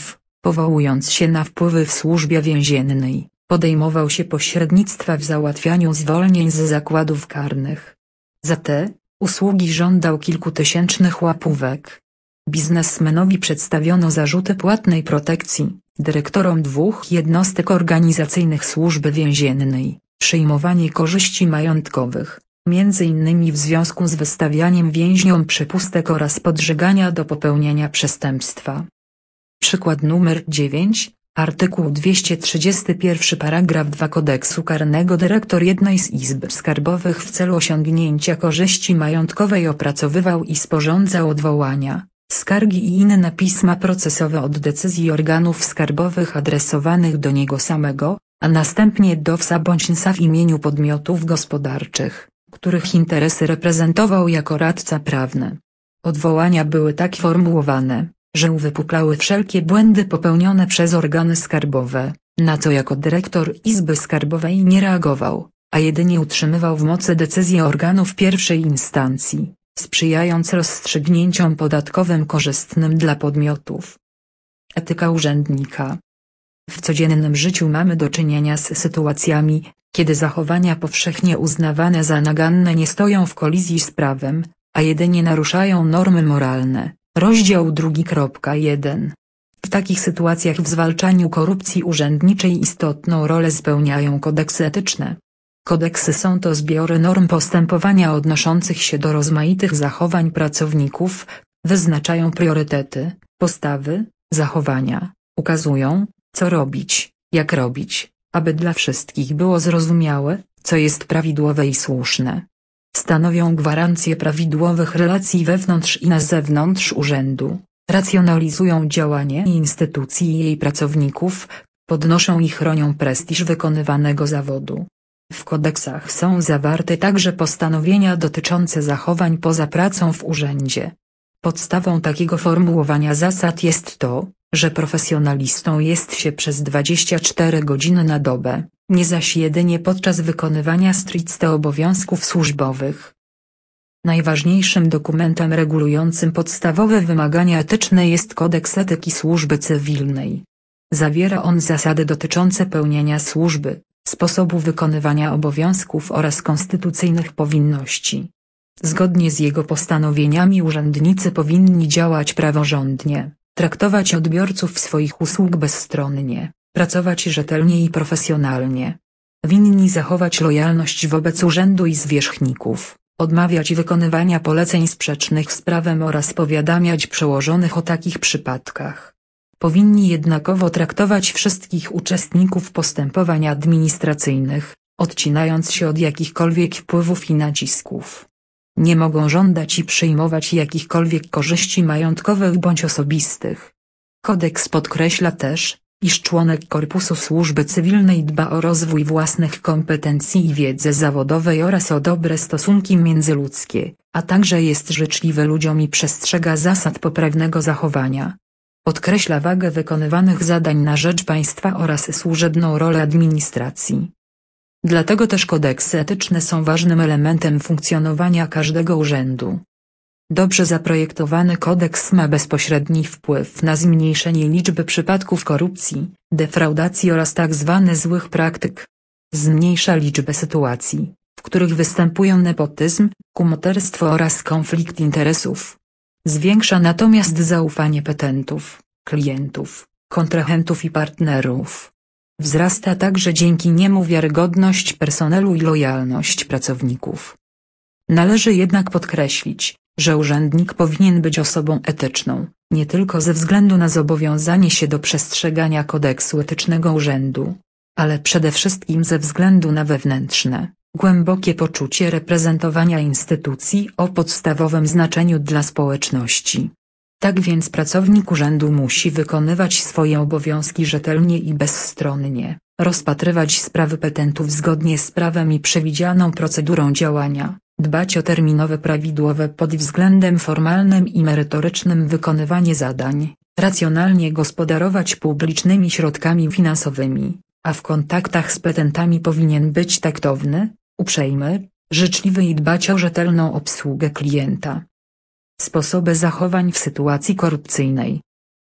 Powołując się na wpływy w służbie więziennej, podejmował się pośrednictwa w załatwianiu zwolnień z zakładów karnych. Za te usługi żądał kilkutysięcznych łapówek. Biznesmenowi przedstawiono zarzuty płatnej protekcji, dyrektorom dwóch jednostek organizacyjnych służby więziennej, przyjmowanie korzyści majątkowych, między innymi w związku z wystawianiem więźniom przepustek oraz podżegania do popełniania przestępstwa. Przykład numer dziewięć, artykuł dwieście trzydziesty jeden paragraf dwa Kodeksu Karnego. Dyrektor jednej z izb skarbowych w celu osiągnięcia korzyści majątkowej opracowywał i sporządzał odwołania, skargi i inne pisma procesowe od decyzji organów skarbowych adresowanych do niego samego, a następnie do W S A bądź N S A w imieniu podmiotów gospodarczych, których interesy reprezentował jako radca prawny. Odwołania były tak formułowane, że uwypuklały wszelkie błędy popełnione przez organy skarbowe, na co jako dyrektor Izby Skarbowej nie reagował, a jedynie utrzymywał w mocy decyzje organów pierwszej instancji, sprzyjając rozstrzygnięciom podatkowym korzystnym dla podmiotów. Etyka urzędnika. W codziennym życiu mamy do czynienia z sytuacjami, kiedy zachowania powszechnie uznawane za naganne nie stoją w kolizji z prawem, a jedynie naruszają normy moralne. Rozdział drugi jeden. W takich sytuacjach w zwalczaniu korupcji urzędniczej istotną rolę spełniają kodeksy etyczne. Kodeksy są to zbiory norm postępowania odnoszących się do rozmaitych zachowań pracowników, wyznaczają priorytety, postawy, zachowania, ukazują, co robić, jak robić, aby dla wszystkich było zrozumiałe, co jest prawidłowe i słuszne. Stanowią gwarancję prawidłowych relacji wewnątrz i na zewnątrz urzędu, racjonalizują działanie instytucji i jej pracowników, podnoszą i chronią prestiż wykonywanego zawodu. W kodeksach są zawarte także postanowienia dotyczące zachowań poza pracą w urzędzie. Podstawą takiego formułowania zasad jest to, że profesjonalistą jest się przez dwadzieścia cztery godziny na dobę, nie zaś jedynie podczas wykonywania stricte obowiązków służbowych. Najważniejszym dokumentem regulującym podstawowe wymagania etyczne jest Kodeks Etyki Służby Cywilnej. Zawiera on zasady dotyczące pełnienia służby, sposobu wykonywania obowiązków oraz konstytucyjnych powinności. Zgodnie z jego postanowieniami urzędnicy powinni działać praworządnie, traktować odbiorców swoich usług bezstronnie, pracować rzetelnie i profesjonalnie. Winni zachować lojalność wobec urzędu i zwierzchników, odmawiać wykonywania poleceń sprzecznych z prawem oraz powiadamiać przełożonych o takich przypadkach. Powinni jednakowo traktować wszystkich uczestników postępowań administracyjnych, odcinając się od jakichkolwiek wpływów i nacisków. Nie mogą żądać i przyjmować jakichkolwiek korzyści majątkowych bądź osobistych. Kodeks podkreśla też, iż członek korpusu służby cywilnej dba o rozwój własnych kompetencji i wiedzy zawodowej oraz o dobre stosunki międzyludzkie, a także jest życzliwy ludziom i przestrzega zasad poprawnego zachowania. Podkreśla wagę wykonywanych zadań na rzecz państwa oraz służebną rolę administracji. Dlatego też kodeksy etyczne są ważnym elementem funkcjonowania każdego urzędu. Dobrze zaprojektowany kodeks ma bezpośredni wpływ na zmniejszenie liczby przypadków korupcji, defraudacji oraz tzw. złych praktyk. Zmniejsza liczbę sytuacji, w których występują nepotyzm, kumoterstwo oraz konflikt interesów. Zwiększa natomiast zaufanie petentów, klientów, kontrahentów i partnerów. Wzrasta także dzięki niemu wiarygodność personelu i lojalność pracowników. Należy jednak podkreślić, że urzędnik powinien być osobą etyczną, nie tylko ze względu na zobowiązanie się do przestrzegania kodeksu etycznego urzędu, ale przede wszystkim ze względu na wewnętrzne, głębokie poczucie reprezentowania instytucji o podstawowym znaczeniu dla społeczności. Tak więc pracownik urzędu musi wykonywać swoje obowiązki rzetelnie i bezstronnie, rozpatrywać sprawy petentów zgodnie z prawem i przewidzianą procedurą działania, dbać o terminowe prawidłowe pod względem formalnym i merytorycznym wykonywanie zadań, racjonalnie gospodarować publicznymi środkami finansowymi, a w kontaktach z petentami powinien być taktowny, uprzejmy, życzliwy i dbać o rzetelną obsługę klienta. Sposoby zachowań w sytuacji korupcyjnej.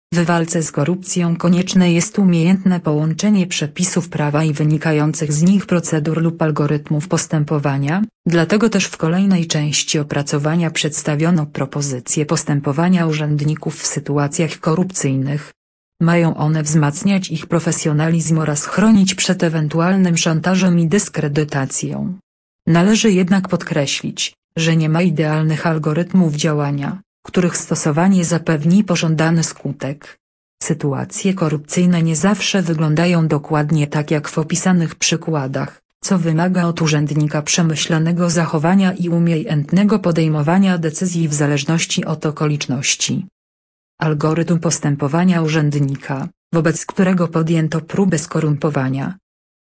W walce z korupcją konieczne jest umiejętne połączenie przepisów prawa i wynikających z nich procedur lub algorytmów postępowania, dlatego też w kolejnej części opracowania przedstawiono propozycje postępowania urzędników w sytuacjach korupcyjnych. Mają one wzmacniać ich profesjonalizm oraz chronić przed ewentualnym szantażem i dyskredytacją. Należy jednak podkreślić, że nie ma idealnych algorytmów działania, których stosowanie zapewni pożądany skutek. Sytuacje korupcyjne nie zawsze wyglądają dokładnie tak jak w opisanych przykładach, co wymaga od urzędnika przemyślanego zachowania i umiejętnego podejmowania decyzji w zależności od okoliczności. Algorytm postępowania urzędnika, wobec którego podjęto próbę skorumpowania.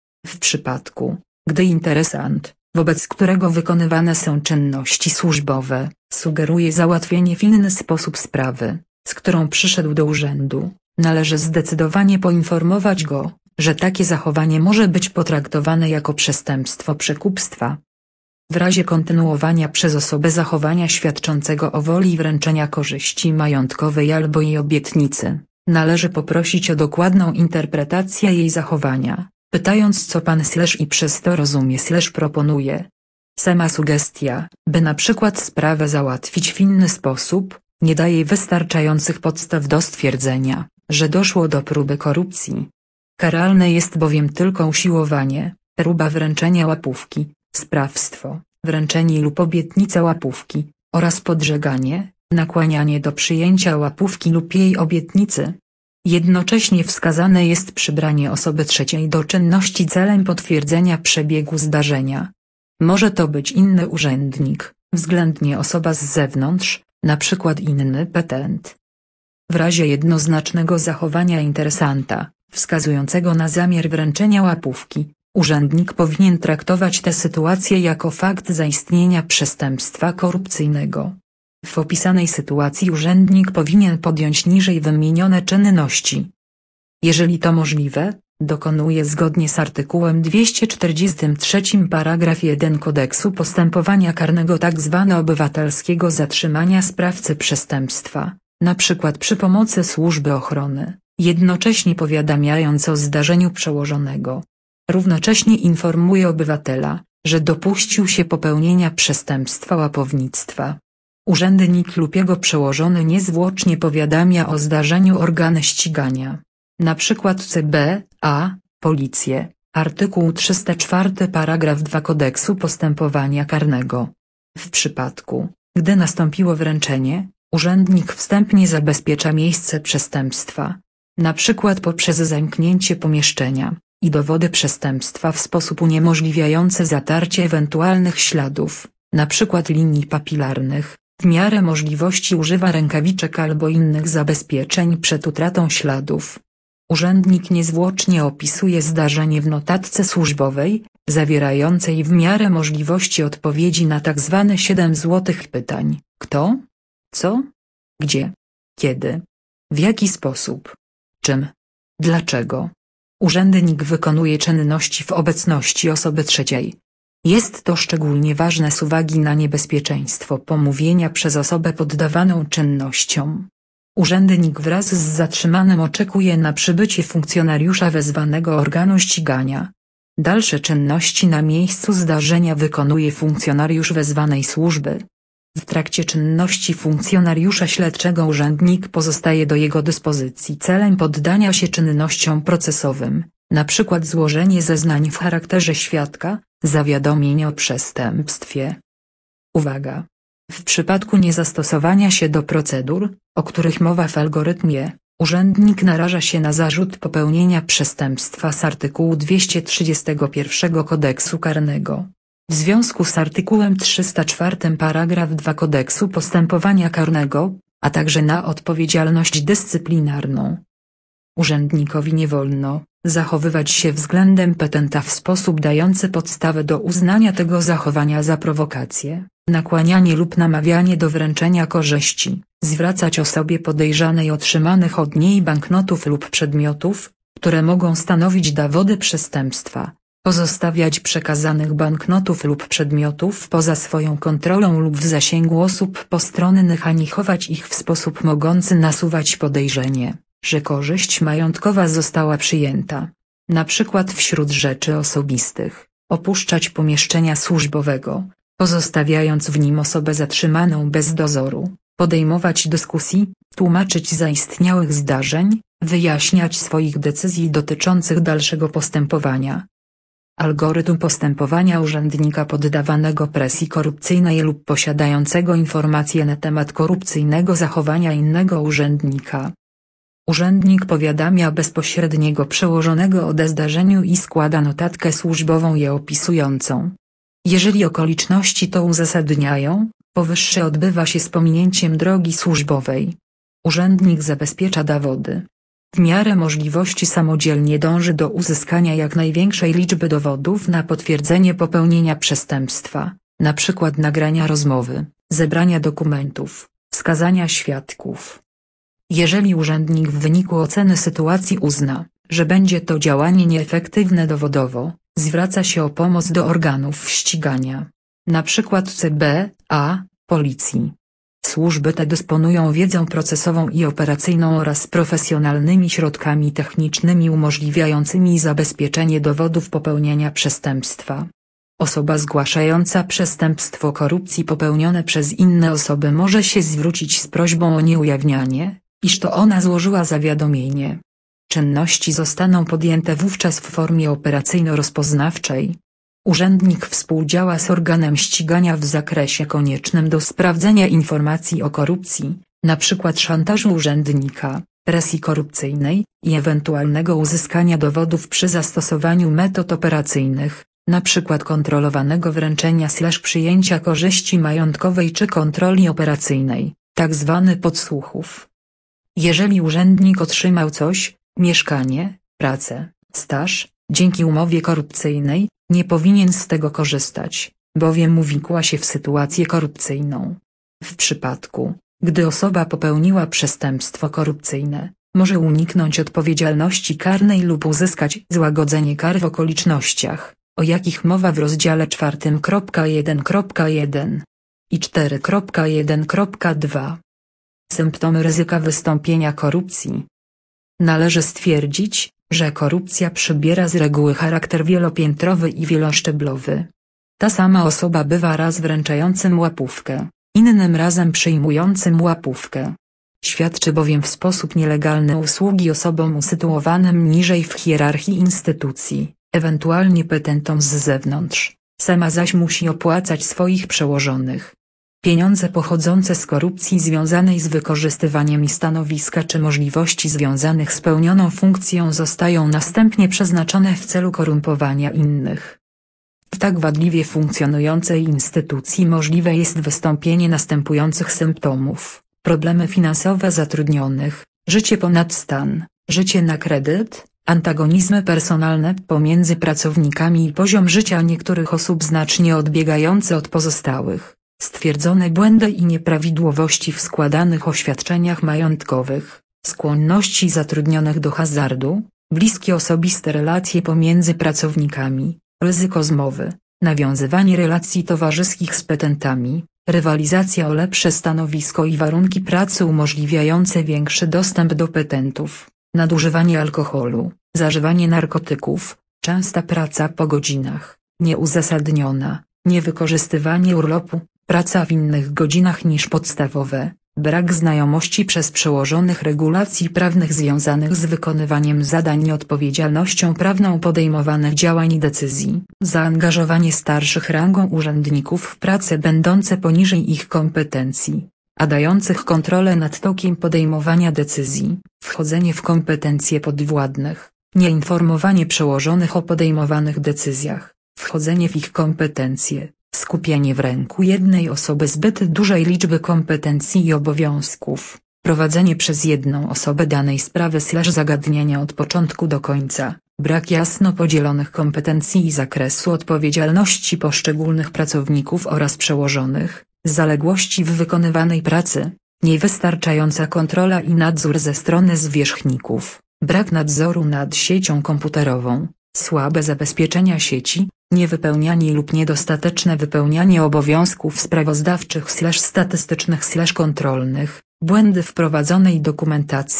W przypadku, gdy interesant, wobec którego wykonywane są czynności służbowe, sugeruje załatwienie w inny sposób sprawy, z którą przyszedł do urzędu, należy zdecydowanie poinformować go, że takie zachowanie może być potraktowane jako przestępstwo przekupstwa. W razie kontynuowania przez osobę zachowania świadczącego o woli wręczenia korzyści majątkowej albo jej obietnicy, należy poprosić o dokładną interpretację jej zachowania, pytając co pan slash i przez to rozumie slash proponuje. Sama sugestia, by na przykład sprawę załatwić w inny sposób, nie daje wystarczających podstaw do stwierdzenia, że doszło do próby korupcji. Karalne jest bowiem tylko usiłowanie, próba wręczenia łapówki, sprawstwo, wręczenie lub obietnica łapówki, oraz podżeganie, nakłanianie do przyjęcia łapówki lub jej obietnicy. Jednocześnie wskazane jest przybranie osoby trzeciej do czynności celem potwierdzenia przebiegu zdarzenia. Może to być inny urzędnik, względnie osoba z zewnątrz, na przykład inny petent. W razie jednoznacznego zachowania interesanta, wskazującego na zamiar wręczenia łapówki, urzędnik powinien traktować tę sytuację jako fakt zaistnienia przestępstwa korupcyjnego. W opisanej sytuacji urzędnik powinien podjąć niżej wymienione czynności. Jeżeli to możliwe, dokonuje zgodnie z artykułem dwieście czterdziestym trzecim paragraf jeden Kodeksu Postępowania Karnego tzw. obywatelskiego zatrzymania sprawcy przestępstwa, na przykład przy pomocy służby ochrony, jednocześnie powiadamiając o zdarzeniu przełożonego. Równocześnie informuje obywatela, że dopuścił się popełnienia przestępstwa łapownictwa. Urzędnik lub jego przełożony niezwłocznie powiadamia o zdarzeniu organy ścigania. Na przykład C B A, Policję, artykuł trzysta czwarty paragraf dwa Kodeksu Postępowania Karnego. W przypadku, gdy nastąpiło wręczenie, urzędnik wstępnie zabezpiecza miejsce przestępstwa, na przykład poprzez zamknięcie pomieszczenia i dowody przestępstwa w sposób uniemożliwiający zatarcie ewentualnych śladów, na przykład linii papilarnych. W miarę możliwości używa rękawiczek albo innych zabezpieczeń przed utratą śladów. Urzędnik niezwłocznie opisuje zdarzenie w notatce służbowej, zawierającej w miarę możliwości odpowiedzi na tzw. siedem złotych pytań: kto? Co? Gdzie? Kiedy? W jaki sposób? Czym? Dlaczego? Urzędnik wykonuje czynności w obecności osoby trzeciej. Jest to szczególnie ważne z uwagi na niebezpieczeństwo pomówienia przez osobę poddawaną czynnościom. Urzędnik wraz z zatrzymanym oczekuje na przybycie funkcjonariusza wezwanego organu ścigania. Dalsze czynności na miejscu zdarzenia wykonuje funkcjonariusz wezwanej służby. W trakcie czynności funkcjonariusza śledczego urzędnik pozostaje do jego dyspozycji celem poddania się czynnościom procesowym, na przykład złożenie zeznań w charakterze świadka, zawiadomień o przestępstwie. Uwaga! W przypadku niezastosowania się do procedur, o których mowa w algorytmie, urzędnik naraża się na zarzut popełnienia przestępstwa z artykułu dwieście trzydziestego pierwszego Kodeksu Karnego. W związku z artykułem trzysta czwartym paragraf dwa Kodeksu Postępowania Karnego, a także na odpowiedzialność dyscyplinarną. Urzędnikowi nie wolno zachowywać się względem petenta w sposób dający podstawę do uznania tego zachowania za prowokację, nakłanianie lub namawianie do wręczenia korzyści, zwracać osobie podejrzanej otrzymanych od niej banknotów lub przedmiotów, które mogą stanowić dowody przestępstwa, pozostawiać przekazanych banknotów lub przedmiotów poza swoją kontrolą lub w zasięgu osób postronnych ani chować ich w sposób mogący nasuwać podejrzenie, że korzyść majątkowa została przyjęta. Na przykład wśród rzeczy osobistych, opuszczać pomieszczenia służbowego, pozostawiając w nim osobę zatrzymaną bez dozoru, podejmować dyskusji, tłumaczyć zaistniałych zdarzeń, wyjaśniać swoich decyzji dotyczących dalszego postępowania. Algorytm postępowania urzędnika poddawanego presji korupcyjnej lub posiadającego informacje na temat korupcyjnego zachowania innego urzędnika. Urzędnik powiadamia bezpośredniego przełożonego o zdarzeniu i składa notatkę służbową je opisującą. Jeżeli okoliczności to uzasadniają, powyższe odbywa się z pominięciem drogi służbowej. Urzędnik zabezpiecza dowody. W miarę możliwości samodzielnie dąży do uzyskania jak największej liczby dowodów na potwierdzenie popełnienia przestępstwa, np. nagrania rozmowy, zebrania dokumentów, wskazania świadków. Jeżeli urzędnik w wyniku oceny sytuacji uzna, że będzie to działanie nieefektywne dowodowo, zwraca się o pomoc do organów ścigania, np. C B A, Policji. Służby te dysponują wiedzą procesową i operacyjną oraz profesjonalnymi środkami technicznymi umożliwiającymi zabezpieczenie dowodów popełnienia przestępstwa. Osoba zgłaszająca przestępstwo korupcji popełnione przez inne osoby może się zwrócić z prośbą o nieujawnianie, iż to ona złożyła zawiadomienie. Czynności zostaną podjęte wówczas w formie operacyjno-rozpoznawczej. Urzędnik współdziała z organem ścigania w zakresie koniecznym do sprawdzenia informacji o korupcji, np. szantażu urzędnika, presji korupcyjnej i ewentualnego uzyskania dowodów przy zastosowaniu metod operacyjnych, np. kontrolowanego wręczenia slash przyjęcia korzyści majątkowej czy kontroli operacyjnej, tzw. podsłuchów. Jeżeli urzędnik otrzymał coś, mieszkanie, pracę, staż, dzięki umowie korupcyjnej, nie powinien z tego korzystać, bowiem uwikła się w sytuację korupcyjną. W przypadku, gdy osoba popełniła przestępstwo korupcyjne, może uniknąć odpowiedzialności karnej lub uzyskać złagodzenie kar w okolicznościach, o jakich mowa w rozdziale czwartym jeden jeden i cztery jeden dwa. Symptomy ryzyka wystąpienia korupcji. Należy stwierdzić, że korupcja przybiera z reguły charakter wielopiętrowy i wieloszczeblowy. Ta sama osoba bywa raz wręczającym łapówkę, innym razem przyjmującym łapówkę. Świadczy bowiem w sposób nielegalny usługi osobom usytuowanym niżej w hierarchii instytucji, ewentualnie petentom z zewnątrz, sama zaś musi opłacać swoich przełożonych. Pieniądze pochodzące z korupcji związanej z wykorzystywaniem stanowiska czy możliwości związanych z pełnioną funkcją zostają następnie przeznaczone w celu korumpowania innych. W tak wadliwie funkcjonującej instytucji możliwe jest wystąpienie następujących symptomów: problemy finansowe zatrudnionych, życie ponad stan, życie na kredyt, antagonizmy personalne pomiędzy pracownikami i poziom życia niektórych osób znacznie odbiegający od pozostałych. Stwierdzone błędy i nieprawidłowości w składanych oświadczeniach majątkowych, skłonności zatrudnionych do hazardu, bliskie osobiste relacje pomiędzy pracownikami, ryzyko zmowy, nawiązywanie relacji towarzyskich z petentami, rywalizacja o lepsze stanowisko i warunki pracy umożliwiające większy dostęp do petentów, nadużywanie alkoholu, zażywanie narkotyków, częsta praca po godzinach, nieuzasadniona, niewykorzystywanie urlopu, praca w innych godzinach niż podstawowe, brak znajomości przez przełożonych regulacji prawnych związanych z wykonywaniem zadań i odpowiedzialnością prawną podejmowanych działań i decyzji, zaangażowanie starszych rangą urzędników w prace będące poniżej ich kompetencji, a dających kontrolę nad tokiem podejmowania decyzji, wchodzenie w kompetencje podwładnych, nieinformowanie przełożonych o podejmowanych decyzjach, wchodzenie w ich kompetencje, skupianie w ręku jednej osoby zbyt dużej liczby kompetencji i obowiązków, prowadzenie przez jedną osobę danej sprawy slash zagadnienia od początku do końca, brak jasno podzielonych kompetencji i zakresu odpowiedzialności poszczególnych pracowników oraz przełożonych, zaległości w wykonywanej pracy, niewystarczająca kontrola i nadzór ze strony zwierzchników, brak nadzoru nad siecią komputerową, słabe zabezpieczenia sieci, niewypełnianie lub niedostateczne wypełnianie obowiązków sprawozdawczych slash statystycznych slash kontrolnych, błędy w prowadzonej dokumentacji,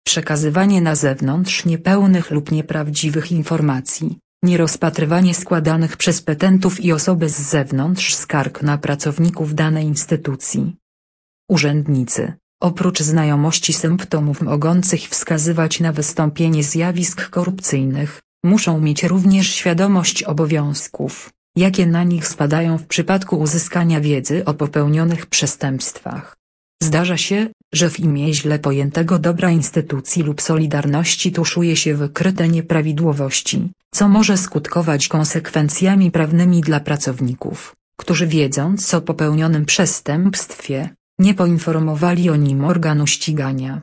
przekazywanie na zewnątrz niepełnych lub nieprawdziwych informacji, nierozpatrywanie składanych przez petentów i osoby z zewnątrz skarg na pracowników danej instytucji. Urzędnicy, oprócz znajomości symptomów mogących wskazywać na wystąpienie zjawisk korupcyjnych, muszą mieć również świadomość obowiązków, jakie na nich spadają w przypadku uzyskania wiedzy o popełnionych przestępstwach. Zdarza się, że w imię źle pojętego dobra instytucji lub solidarności tuszuje się wykryte nieprawidłowości, co może skutkować konsekwencjami prawnymi dla pracowników, którzy wiedząc o popełnionym przestępstwie, nie poinformowali o nim organu ścigania.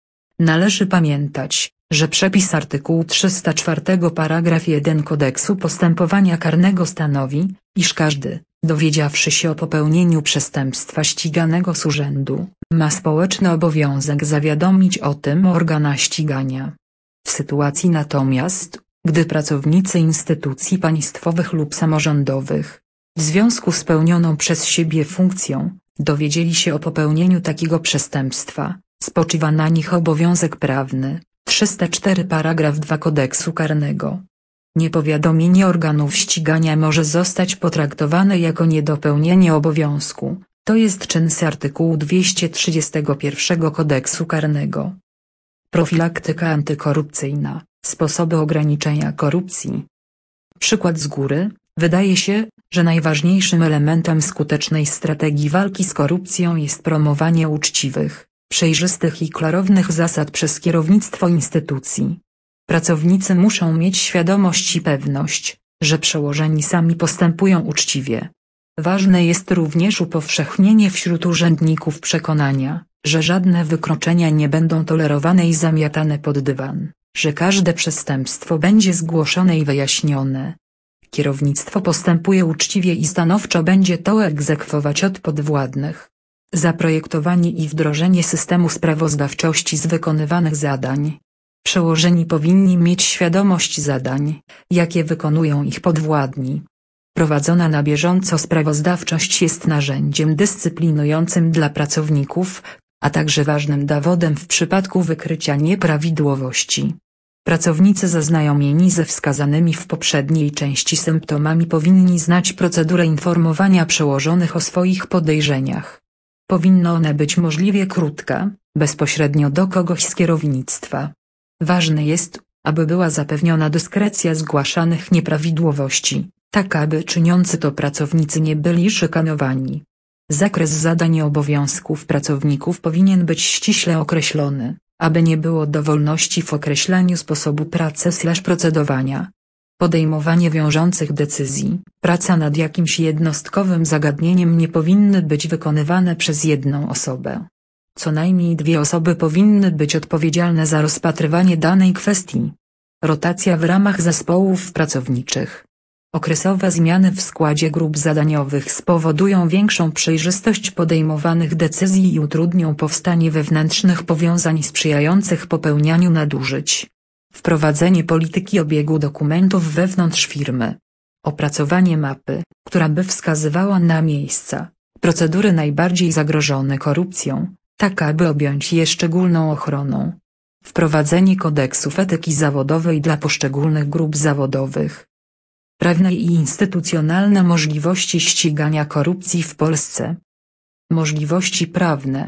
Należy pamiętać, że przepis artykułu trzysta cztery paragraf jeden Kodeksu Postępowania Karnego stanowi, iż każdy, dowiedziawszy się o popełnieniu przestępstwa ściganego z urzędu, ma społeczny obowiązek zawiadomić o tym organa ścigania. W sytuacji natomiast, gdy pracownicy instytucji państwowych lub samorządowych, w związku z pełnioną przez siebie funkcją, dowiedzieli się o popełnieniu takiego przestępstwa, spoczywa na nich obowiązek prawny, trzysta cztery paragraf dwa Kodeksu Karnego. Niepowiadomienie organów ścigania może zostać potraktowane jako niedopełnienie obowiązku, to jest czyn z artykułu dwieście trzydziestego pierwszego Kodeksu Karnego. Profilaktyka antykorupcyjna, sposoby ograniczenia korupcji. Przykład z góry, wydaje się, że najważniejszym elementem skutecznej strategii walki z korupcją jest promowanie uczciwych, przejrzystych i klarownych zasad przez kierownictwo instytucji. Pracownicy muszą mieć świadomość i pewność, że przełożeni sami postępują uczciwie. Ważne jest również upowszechnienie wśród urzędników przekonania, że żadne wykroczenia nie będą tolerowane i zamiatane pod dywan, że każde przestępstwo będzie zgłoszone i wyjaśnione. Kierownictwo postępuje uczciwie i stanowczo będzie to egzekwować od podwładnych. Zaprojektowanie i wdrożenie systemu sprawozdawczości z wykonywanych zadań. Przełożeni powinni mieć świadomość zadań, jakie wykonują ich podwładni. Prowadzona na bieżąco sprawozdawczość jest narzędziem dyscyplinującym dla pracowników, a także ważnym dowodem w przypadku wykrycia nieprawidłowości. Pracownicy zaznajomieni ze wskazanymi w poprzedniej części symptomami powinni znać procedurę informowania przełożonych o swoich podejrzeniach. Powinna ona być możliwie krótka, bezpośrednio do kogoś z kierownictwa. Ważne jest, aby była zapewniona dyskrecja zgłaszanych nieprawidłowości, tak aby czyniący to pracownicy nie byli szykanowani. Zakres zadań i obowiązków pracowników powinien być ściśle określony, aby nie było dowolności w określaniu sposobu pracy slash procedowania. Podejmowanie wiążących decyzji, praca nad jakimś jednostkowym zagadnieniem nie powinny być wykonywane przez jedną osobę. Co najmniej dwie osoby powinny być odpowiedzialne za rozpatrywanie danej kwestii. Rotacja w ramach zespołów pracowniczych. Okresowe zmiany w składzie grup zadaniowych spowodują większą przejrzystość podejmowanych decyzji i utrudnią powstanie wewnętrznych powiązań sprzyjających popełnianiu nadużyć. Wprowadzenie polityki obiegu dokumentów wewnątrz firmy. Opracowanie mapy, która by wskazywała na miejsca, procedury najbardziej zagrożone korupcją, tak aby objąć je szczególną ochroną. Wprowadzenie kodeksów etyki zawodowej dla poszczególnych grup zawodowych. Prawne i instytucjonalne możliwości ścigania korupcji w Polsce. Możliwości prawne.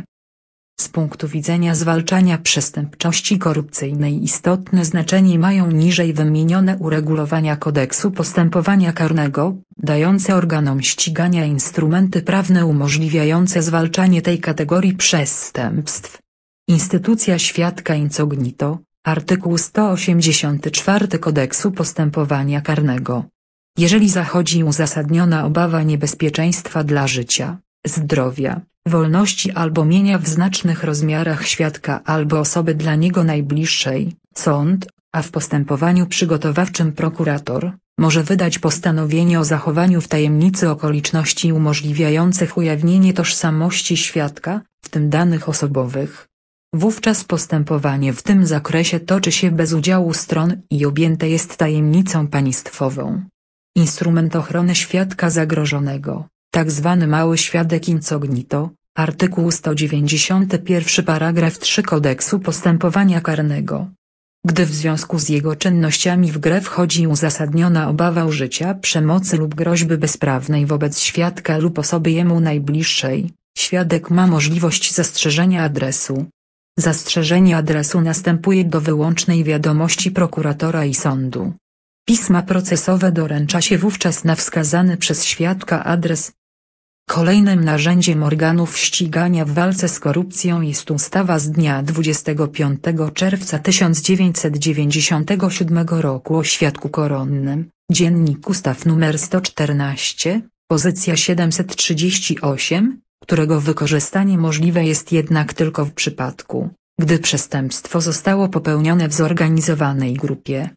Z punktu widzenia zwalczania przestępczości korupcyjnej istotne znaczenie mają niżej wymienione uregulowania Kodeksu Postępowania Karnego, dające organom ścigania instrumenty prawne umożliwiające zwalczanie tej kategorii przestępstw. Instytucja świadka incognito, artykuł sto osiemdziesiąty czwarty Kodeksu Postępowania Karnego. Jeżeli zachodzi uzasadniona obawa niebezpieczeństwa dla życia, zdrowia, wolności albo mienia w znacznych rozmiarach świadka albo osoby dla niego najbliższej, sąd, a w postępowaniu przygotowawczym prokurator, może wydać postanowienie o zachowaniu w tajemnicy okoliczności umożliwiających ujawnienie tożsamości świadka, w tym danych osobowych. Wówczas postępowanie w tym zakresie toczy się bez udziału stron i objęte jest tajemnicą państwową. Instrument ochrony świadka zagrożonego, tak zwany mały świadek incognito, Artykuł sto dziewięćdziesiąty pierwszy paragraf trzy Kodeksu Postępowania Karnego. Gdy w związku z jego czynnościami w grę wchodzi uzasadniona obawa użycia przemocy lub groźby bezprawnej wobec świadka lub osoby jemu najbliższej, świadek ma możliwość zastrzeżenia adresu. Zastrzeżenie adresu następuje do wyłącznej wiadomości prokuratora i sądu. Pisma procesowe doręcza się wówczas na wskazany przez świadka adres. Kolejnym narzędziem organów ścigania w walce z korupcją jest ustawa z dnia dwudziestego piątego czerwca tysiąc dziewięćset dziewięćdziesiątego siódmego roku o świadku koronnym, Dziennik Ustaw nr sto czternaście, pozycja siedemset trzydzieści osiem, którego wykorzystanie możliwe jest jednak tylko w przypadku, gdy przestępstwo zostało popełnione w zorganizowanej grupie.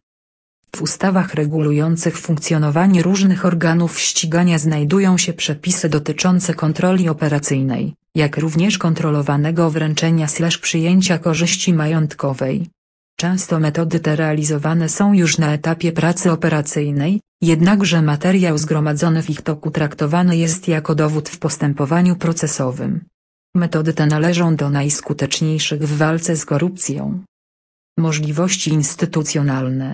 W ustawach regulujących funkcjonowanie różnych organów ścigania znajdują się przepisy dotyczące kontroli operacyjnej, jak również kontrolowanego wręczenia slash przyjęcia korzyści majątkowej. Często metody te realizowane są już na etapie pracy operacyjnej, jednakże materiał zgromadzony w ich toku traktowany jest jako dowód w postępowaniu procesowym. Metody te należą do najskuteczniejszych w walce z korupcją. Możliwości instytucjonalne.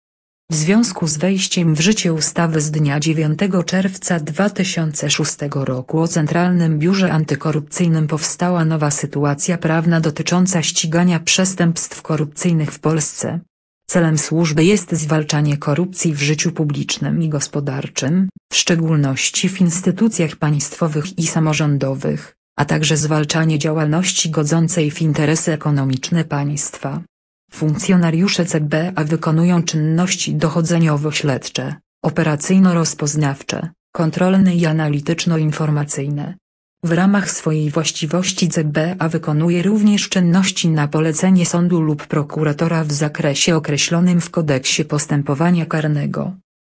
W związku z wejściem w życie ustawy z dnia dziewiątego czerwca dwa tysiące szóstego roku o Centralnym Biurze Antykorupcyjnym powstała nowa sytuacja prawna dotycząca ścigania przestępstw korupcyjnych w Polsce. Celem służby jest zwalczanie korupcji w życiu publicznym i gospodarczym, w szczególności w instytucjach państwowych i samorządowych, a także zwalczanie działalności godzącej w interesy ekonomiczne państwa. Funkcjonariusze C B A wykonują czynności dochodzeniowo-śledcze, operacyjno-rozpoznawcze, kontrolne i analityczno-informacyjne. W ramach swojej właściwości C B A wykonuje również czynności na polecenie sądu lub prokuratora w zakresie określonym w Kodeksie Postępowania Karnego.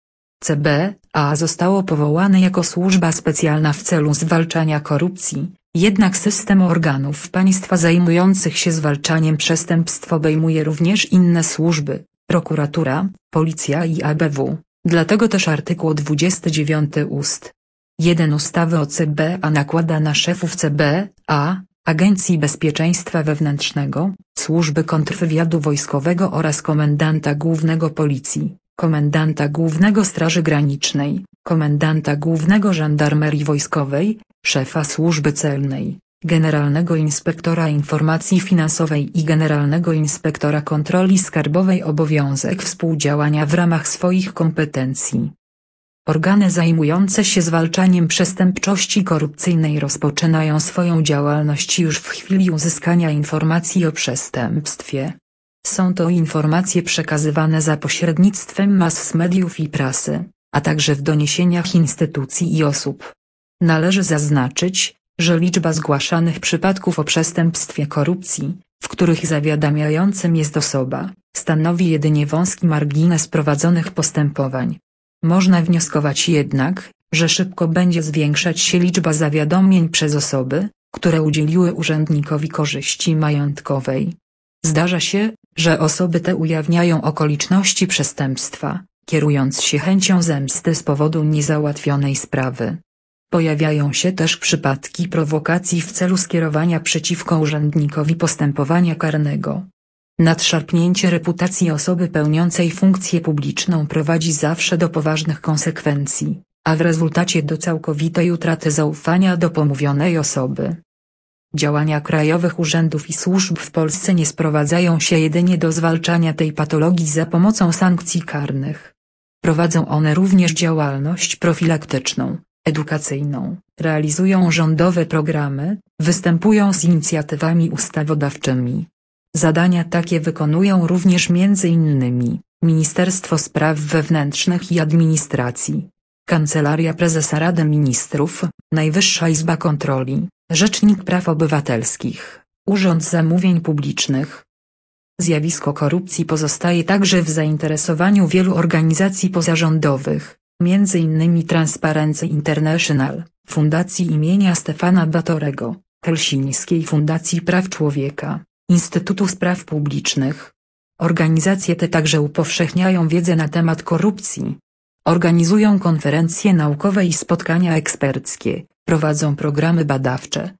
C B A zostało powołane jako służba specjalna w celu zwalczania korupcji, jednak system organów państwa zajmujących się zwalczaniem przestępstw obejmuje również inne służby, prokuratura, policja i A B W, dlatego też artykuł dwudziesty dziewiąty ust. jeden ustawy o C B A nakłada na szefów C B A, Agencji Bezpieczeństwa Wewnętrznego, Służby Kontrwywiadu Wojskowego oraz Komendanta Głównego Policji, Komendanta Głównego Straży Granicznej, Komendanta Głównego Żandarmerii Wojskowej, szefa Służby Celnej, Generalnego Inspektora Informacji Finansowej i Generalnego Inspektora Kontroli Skarbowej obowiązek współdziałania w ramach swoich kompetencji. Organy zajmujące się zwalczaniem przestępczości korupcyjnej rozpoczynają swoją działalność już w chwili uzyskania informacji o przestępstwie. Są to informacje przekazywane za pośrednictwem mass mediów i prasy, a także w doniesieniach instytucji i osób. Należy zaznaczyć, że liczba zgłaszanych przypadków o przestępstwie korupcji, w których zawiadamiającym jest osoba, stanowi jedynie wąski margines prowadzonych postępowań. Można wnioskować jednak, że szybko będzie zwiększać się liczba zawiadomień przez osoby, które udzieliły urzędnikowi korzyści majątkowej. Zdarza się, że osoby te ujawniają okoliczności przestępstwa, kierując się chęcią zemsty z powodu niezałatwionej sprawy. Pojawiają się też przypadki prowokacji w celu skierowania przeciwko urzędnikowi postępowania karnego. Nadszarpnięcie reputacji osoby pełniącej funkcję publiczną prowadzi zawsze do poważnych konsekwencji, a w rezultacie do całkowitej utraty zaufania do pomówionej osoby. Działania krajowych urzędów i służb w Polsce nie sprowadzają się jedynie do zwalczania tej patologii za pomocą sankcji karnych. Prowadzą one również działalność profilaktyczną, edukacyjną, realizują rządowe programy, występują z inicjatywami ustawodawczymi. Zadania takie wykonują również między innymi Ministerstwo Spraw Wewnętrznych i Administracji, Kancelaria Prezesa Rady Ministrów, Najwyższa Izba Kontroli, Rzecznik Praw Obywatelskich, Urząd Zamówień Publicznych. Zjawisko korupcji pozostaje także w zainteresowaniu wielu organizacji pozarządowych, między innymi Transparency International, Fundacji imienia Stefana Batorego, Helsińskiej Fundacji Praw Człowieka, Instytutu Spraw Publicznych. Organizacje te także upowszechniają wiedzę na temat korupcji. Organizują konferencje naukowe i spotkania eksperckie, prowadzą programy badawcze.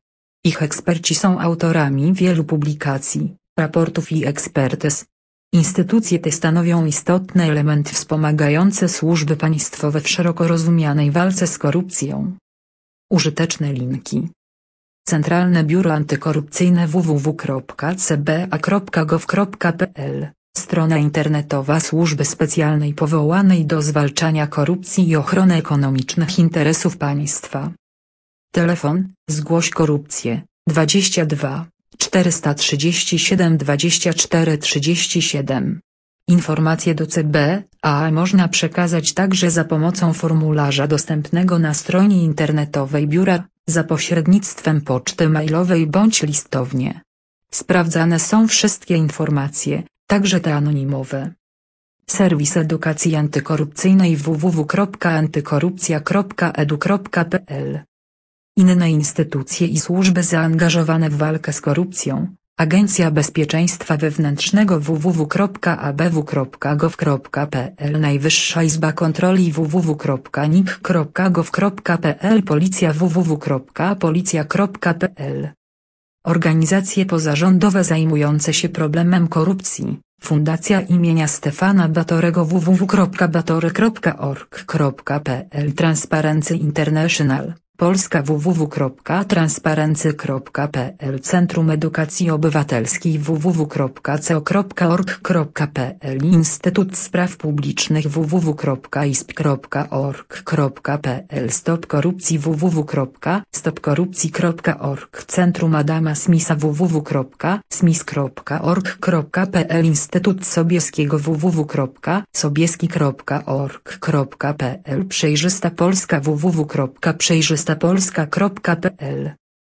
Ich eksperci są autorami wielu publikacji, raportów i ekspertyz. Instytucje te stanowią istotny element wspomagający służby państwowe w szeroko rozumianej walce z korupcją. Użyteczne linki. Centralne Biuro Antykorupcyjne w w w kropka c b a kropka gov kropka p l, strona internetowa Służby Specjalnej powołanej do zwalczania korupcji i ochrony ekonomicznych interesów państwa. Telefon: zgłoś korupcję, dwadzieścia dwa, czterysta trzydzieści siedem dwadzieścia cztery trzydzieści siedem. Informacje do C B A można przekazać także za pomocą formularza dostępnego na stronie internetowej biura, za pośrednictwem poczty mailowej bądź listownie. Sprawdzane są wszystkie informacje, także te anonimowe. Serwis Edukacji Antykorupcyjnej w w w kropka antykorupcja kropka edu kropka p l. Inne instytucje i służby zaangażowane w walkę z korupcją: Agencja Bezpieczeństwa Wewnętrznego w w w kropka a b w kropka gov kropka p l, Najwyższa Izba Kontroli w w w kropka n i k kropka gov kropka p l, Policja w w w kropka policja kropka p l. Organizacje pozarządowe zajmujące się problemem korupcji: Fundacja imienia Stefana Batorego w w w kropka batory kropka org kropka p l, Transparency International, Polska w w w kropka transparency kropka p l, Centrum Edukacji Obywatelskiej w w w kropka c o kropka org kropka p l, Instytut Spraw Publicznych w w w kropka i s p kropka org kropka p l, Stop Korupcji w w w kropka stop korupcji kropka org, Centrum Adama Smitha w w w kropka smith kropka org kropka p l, Instytut Sobieskiego w w w kropka sobieski kropka org kropka p l, Przejrzysta Polska w w w kropka przejrzysta polska kropka p l.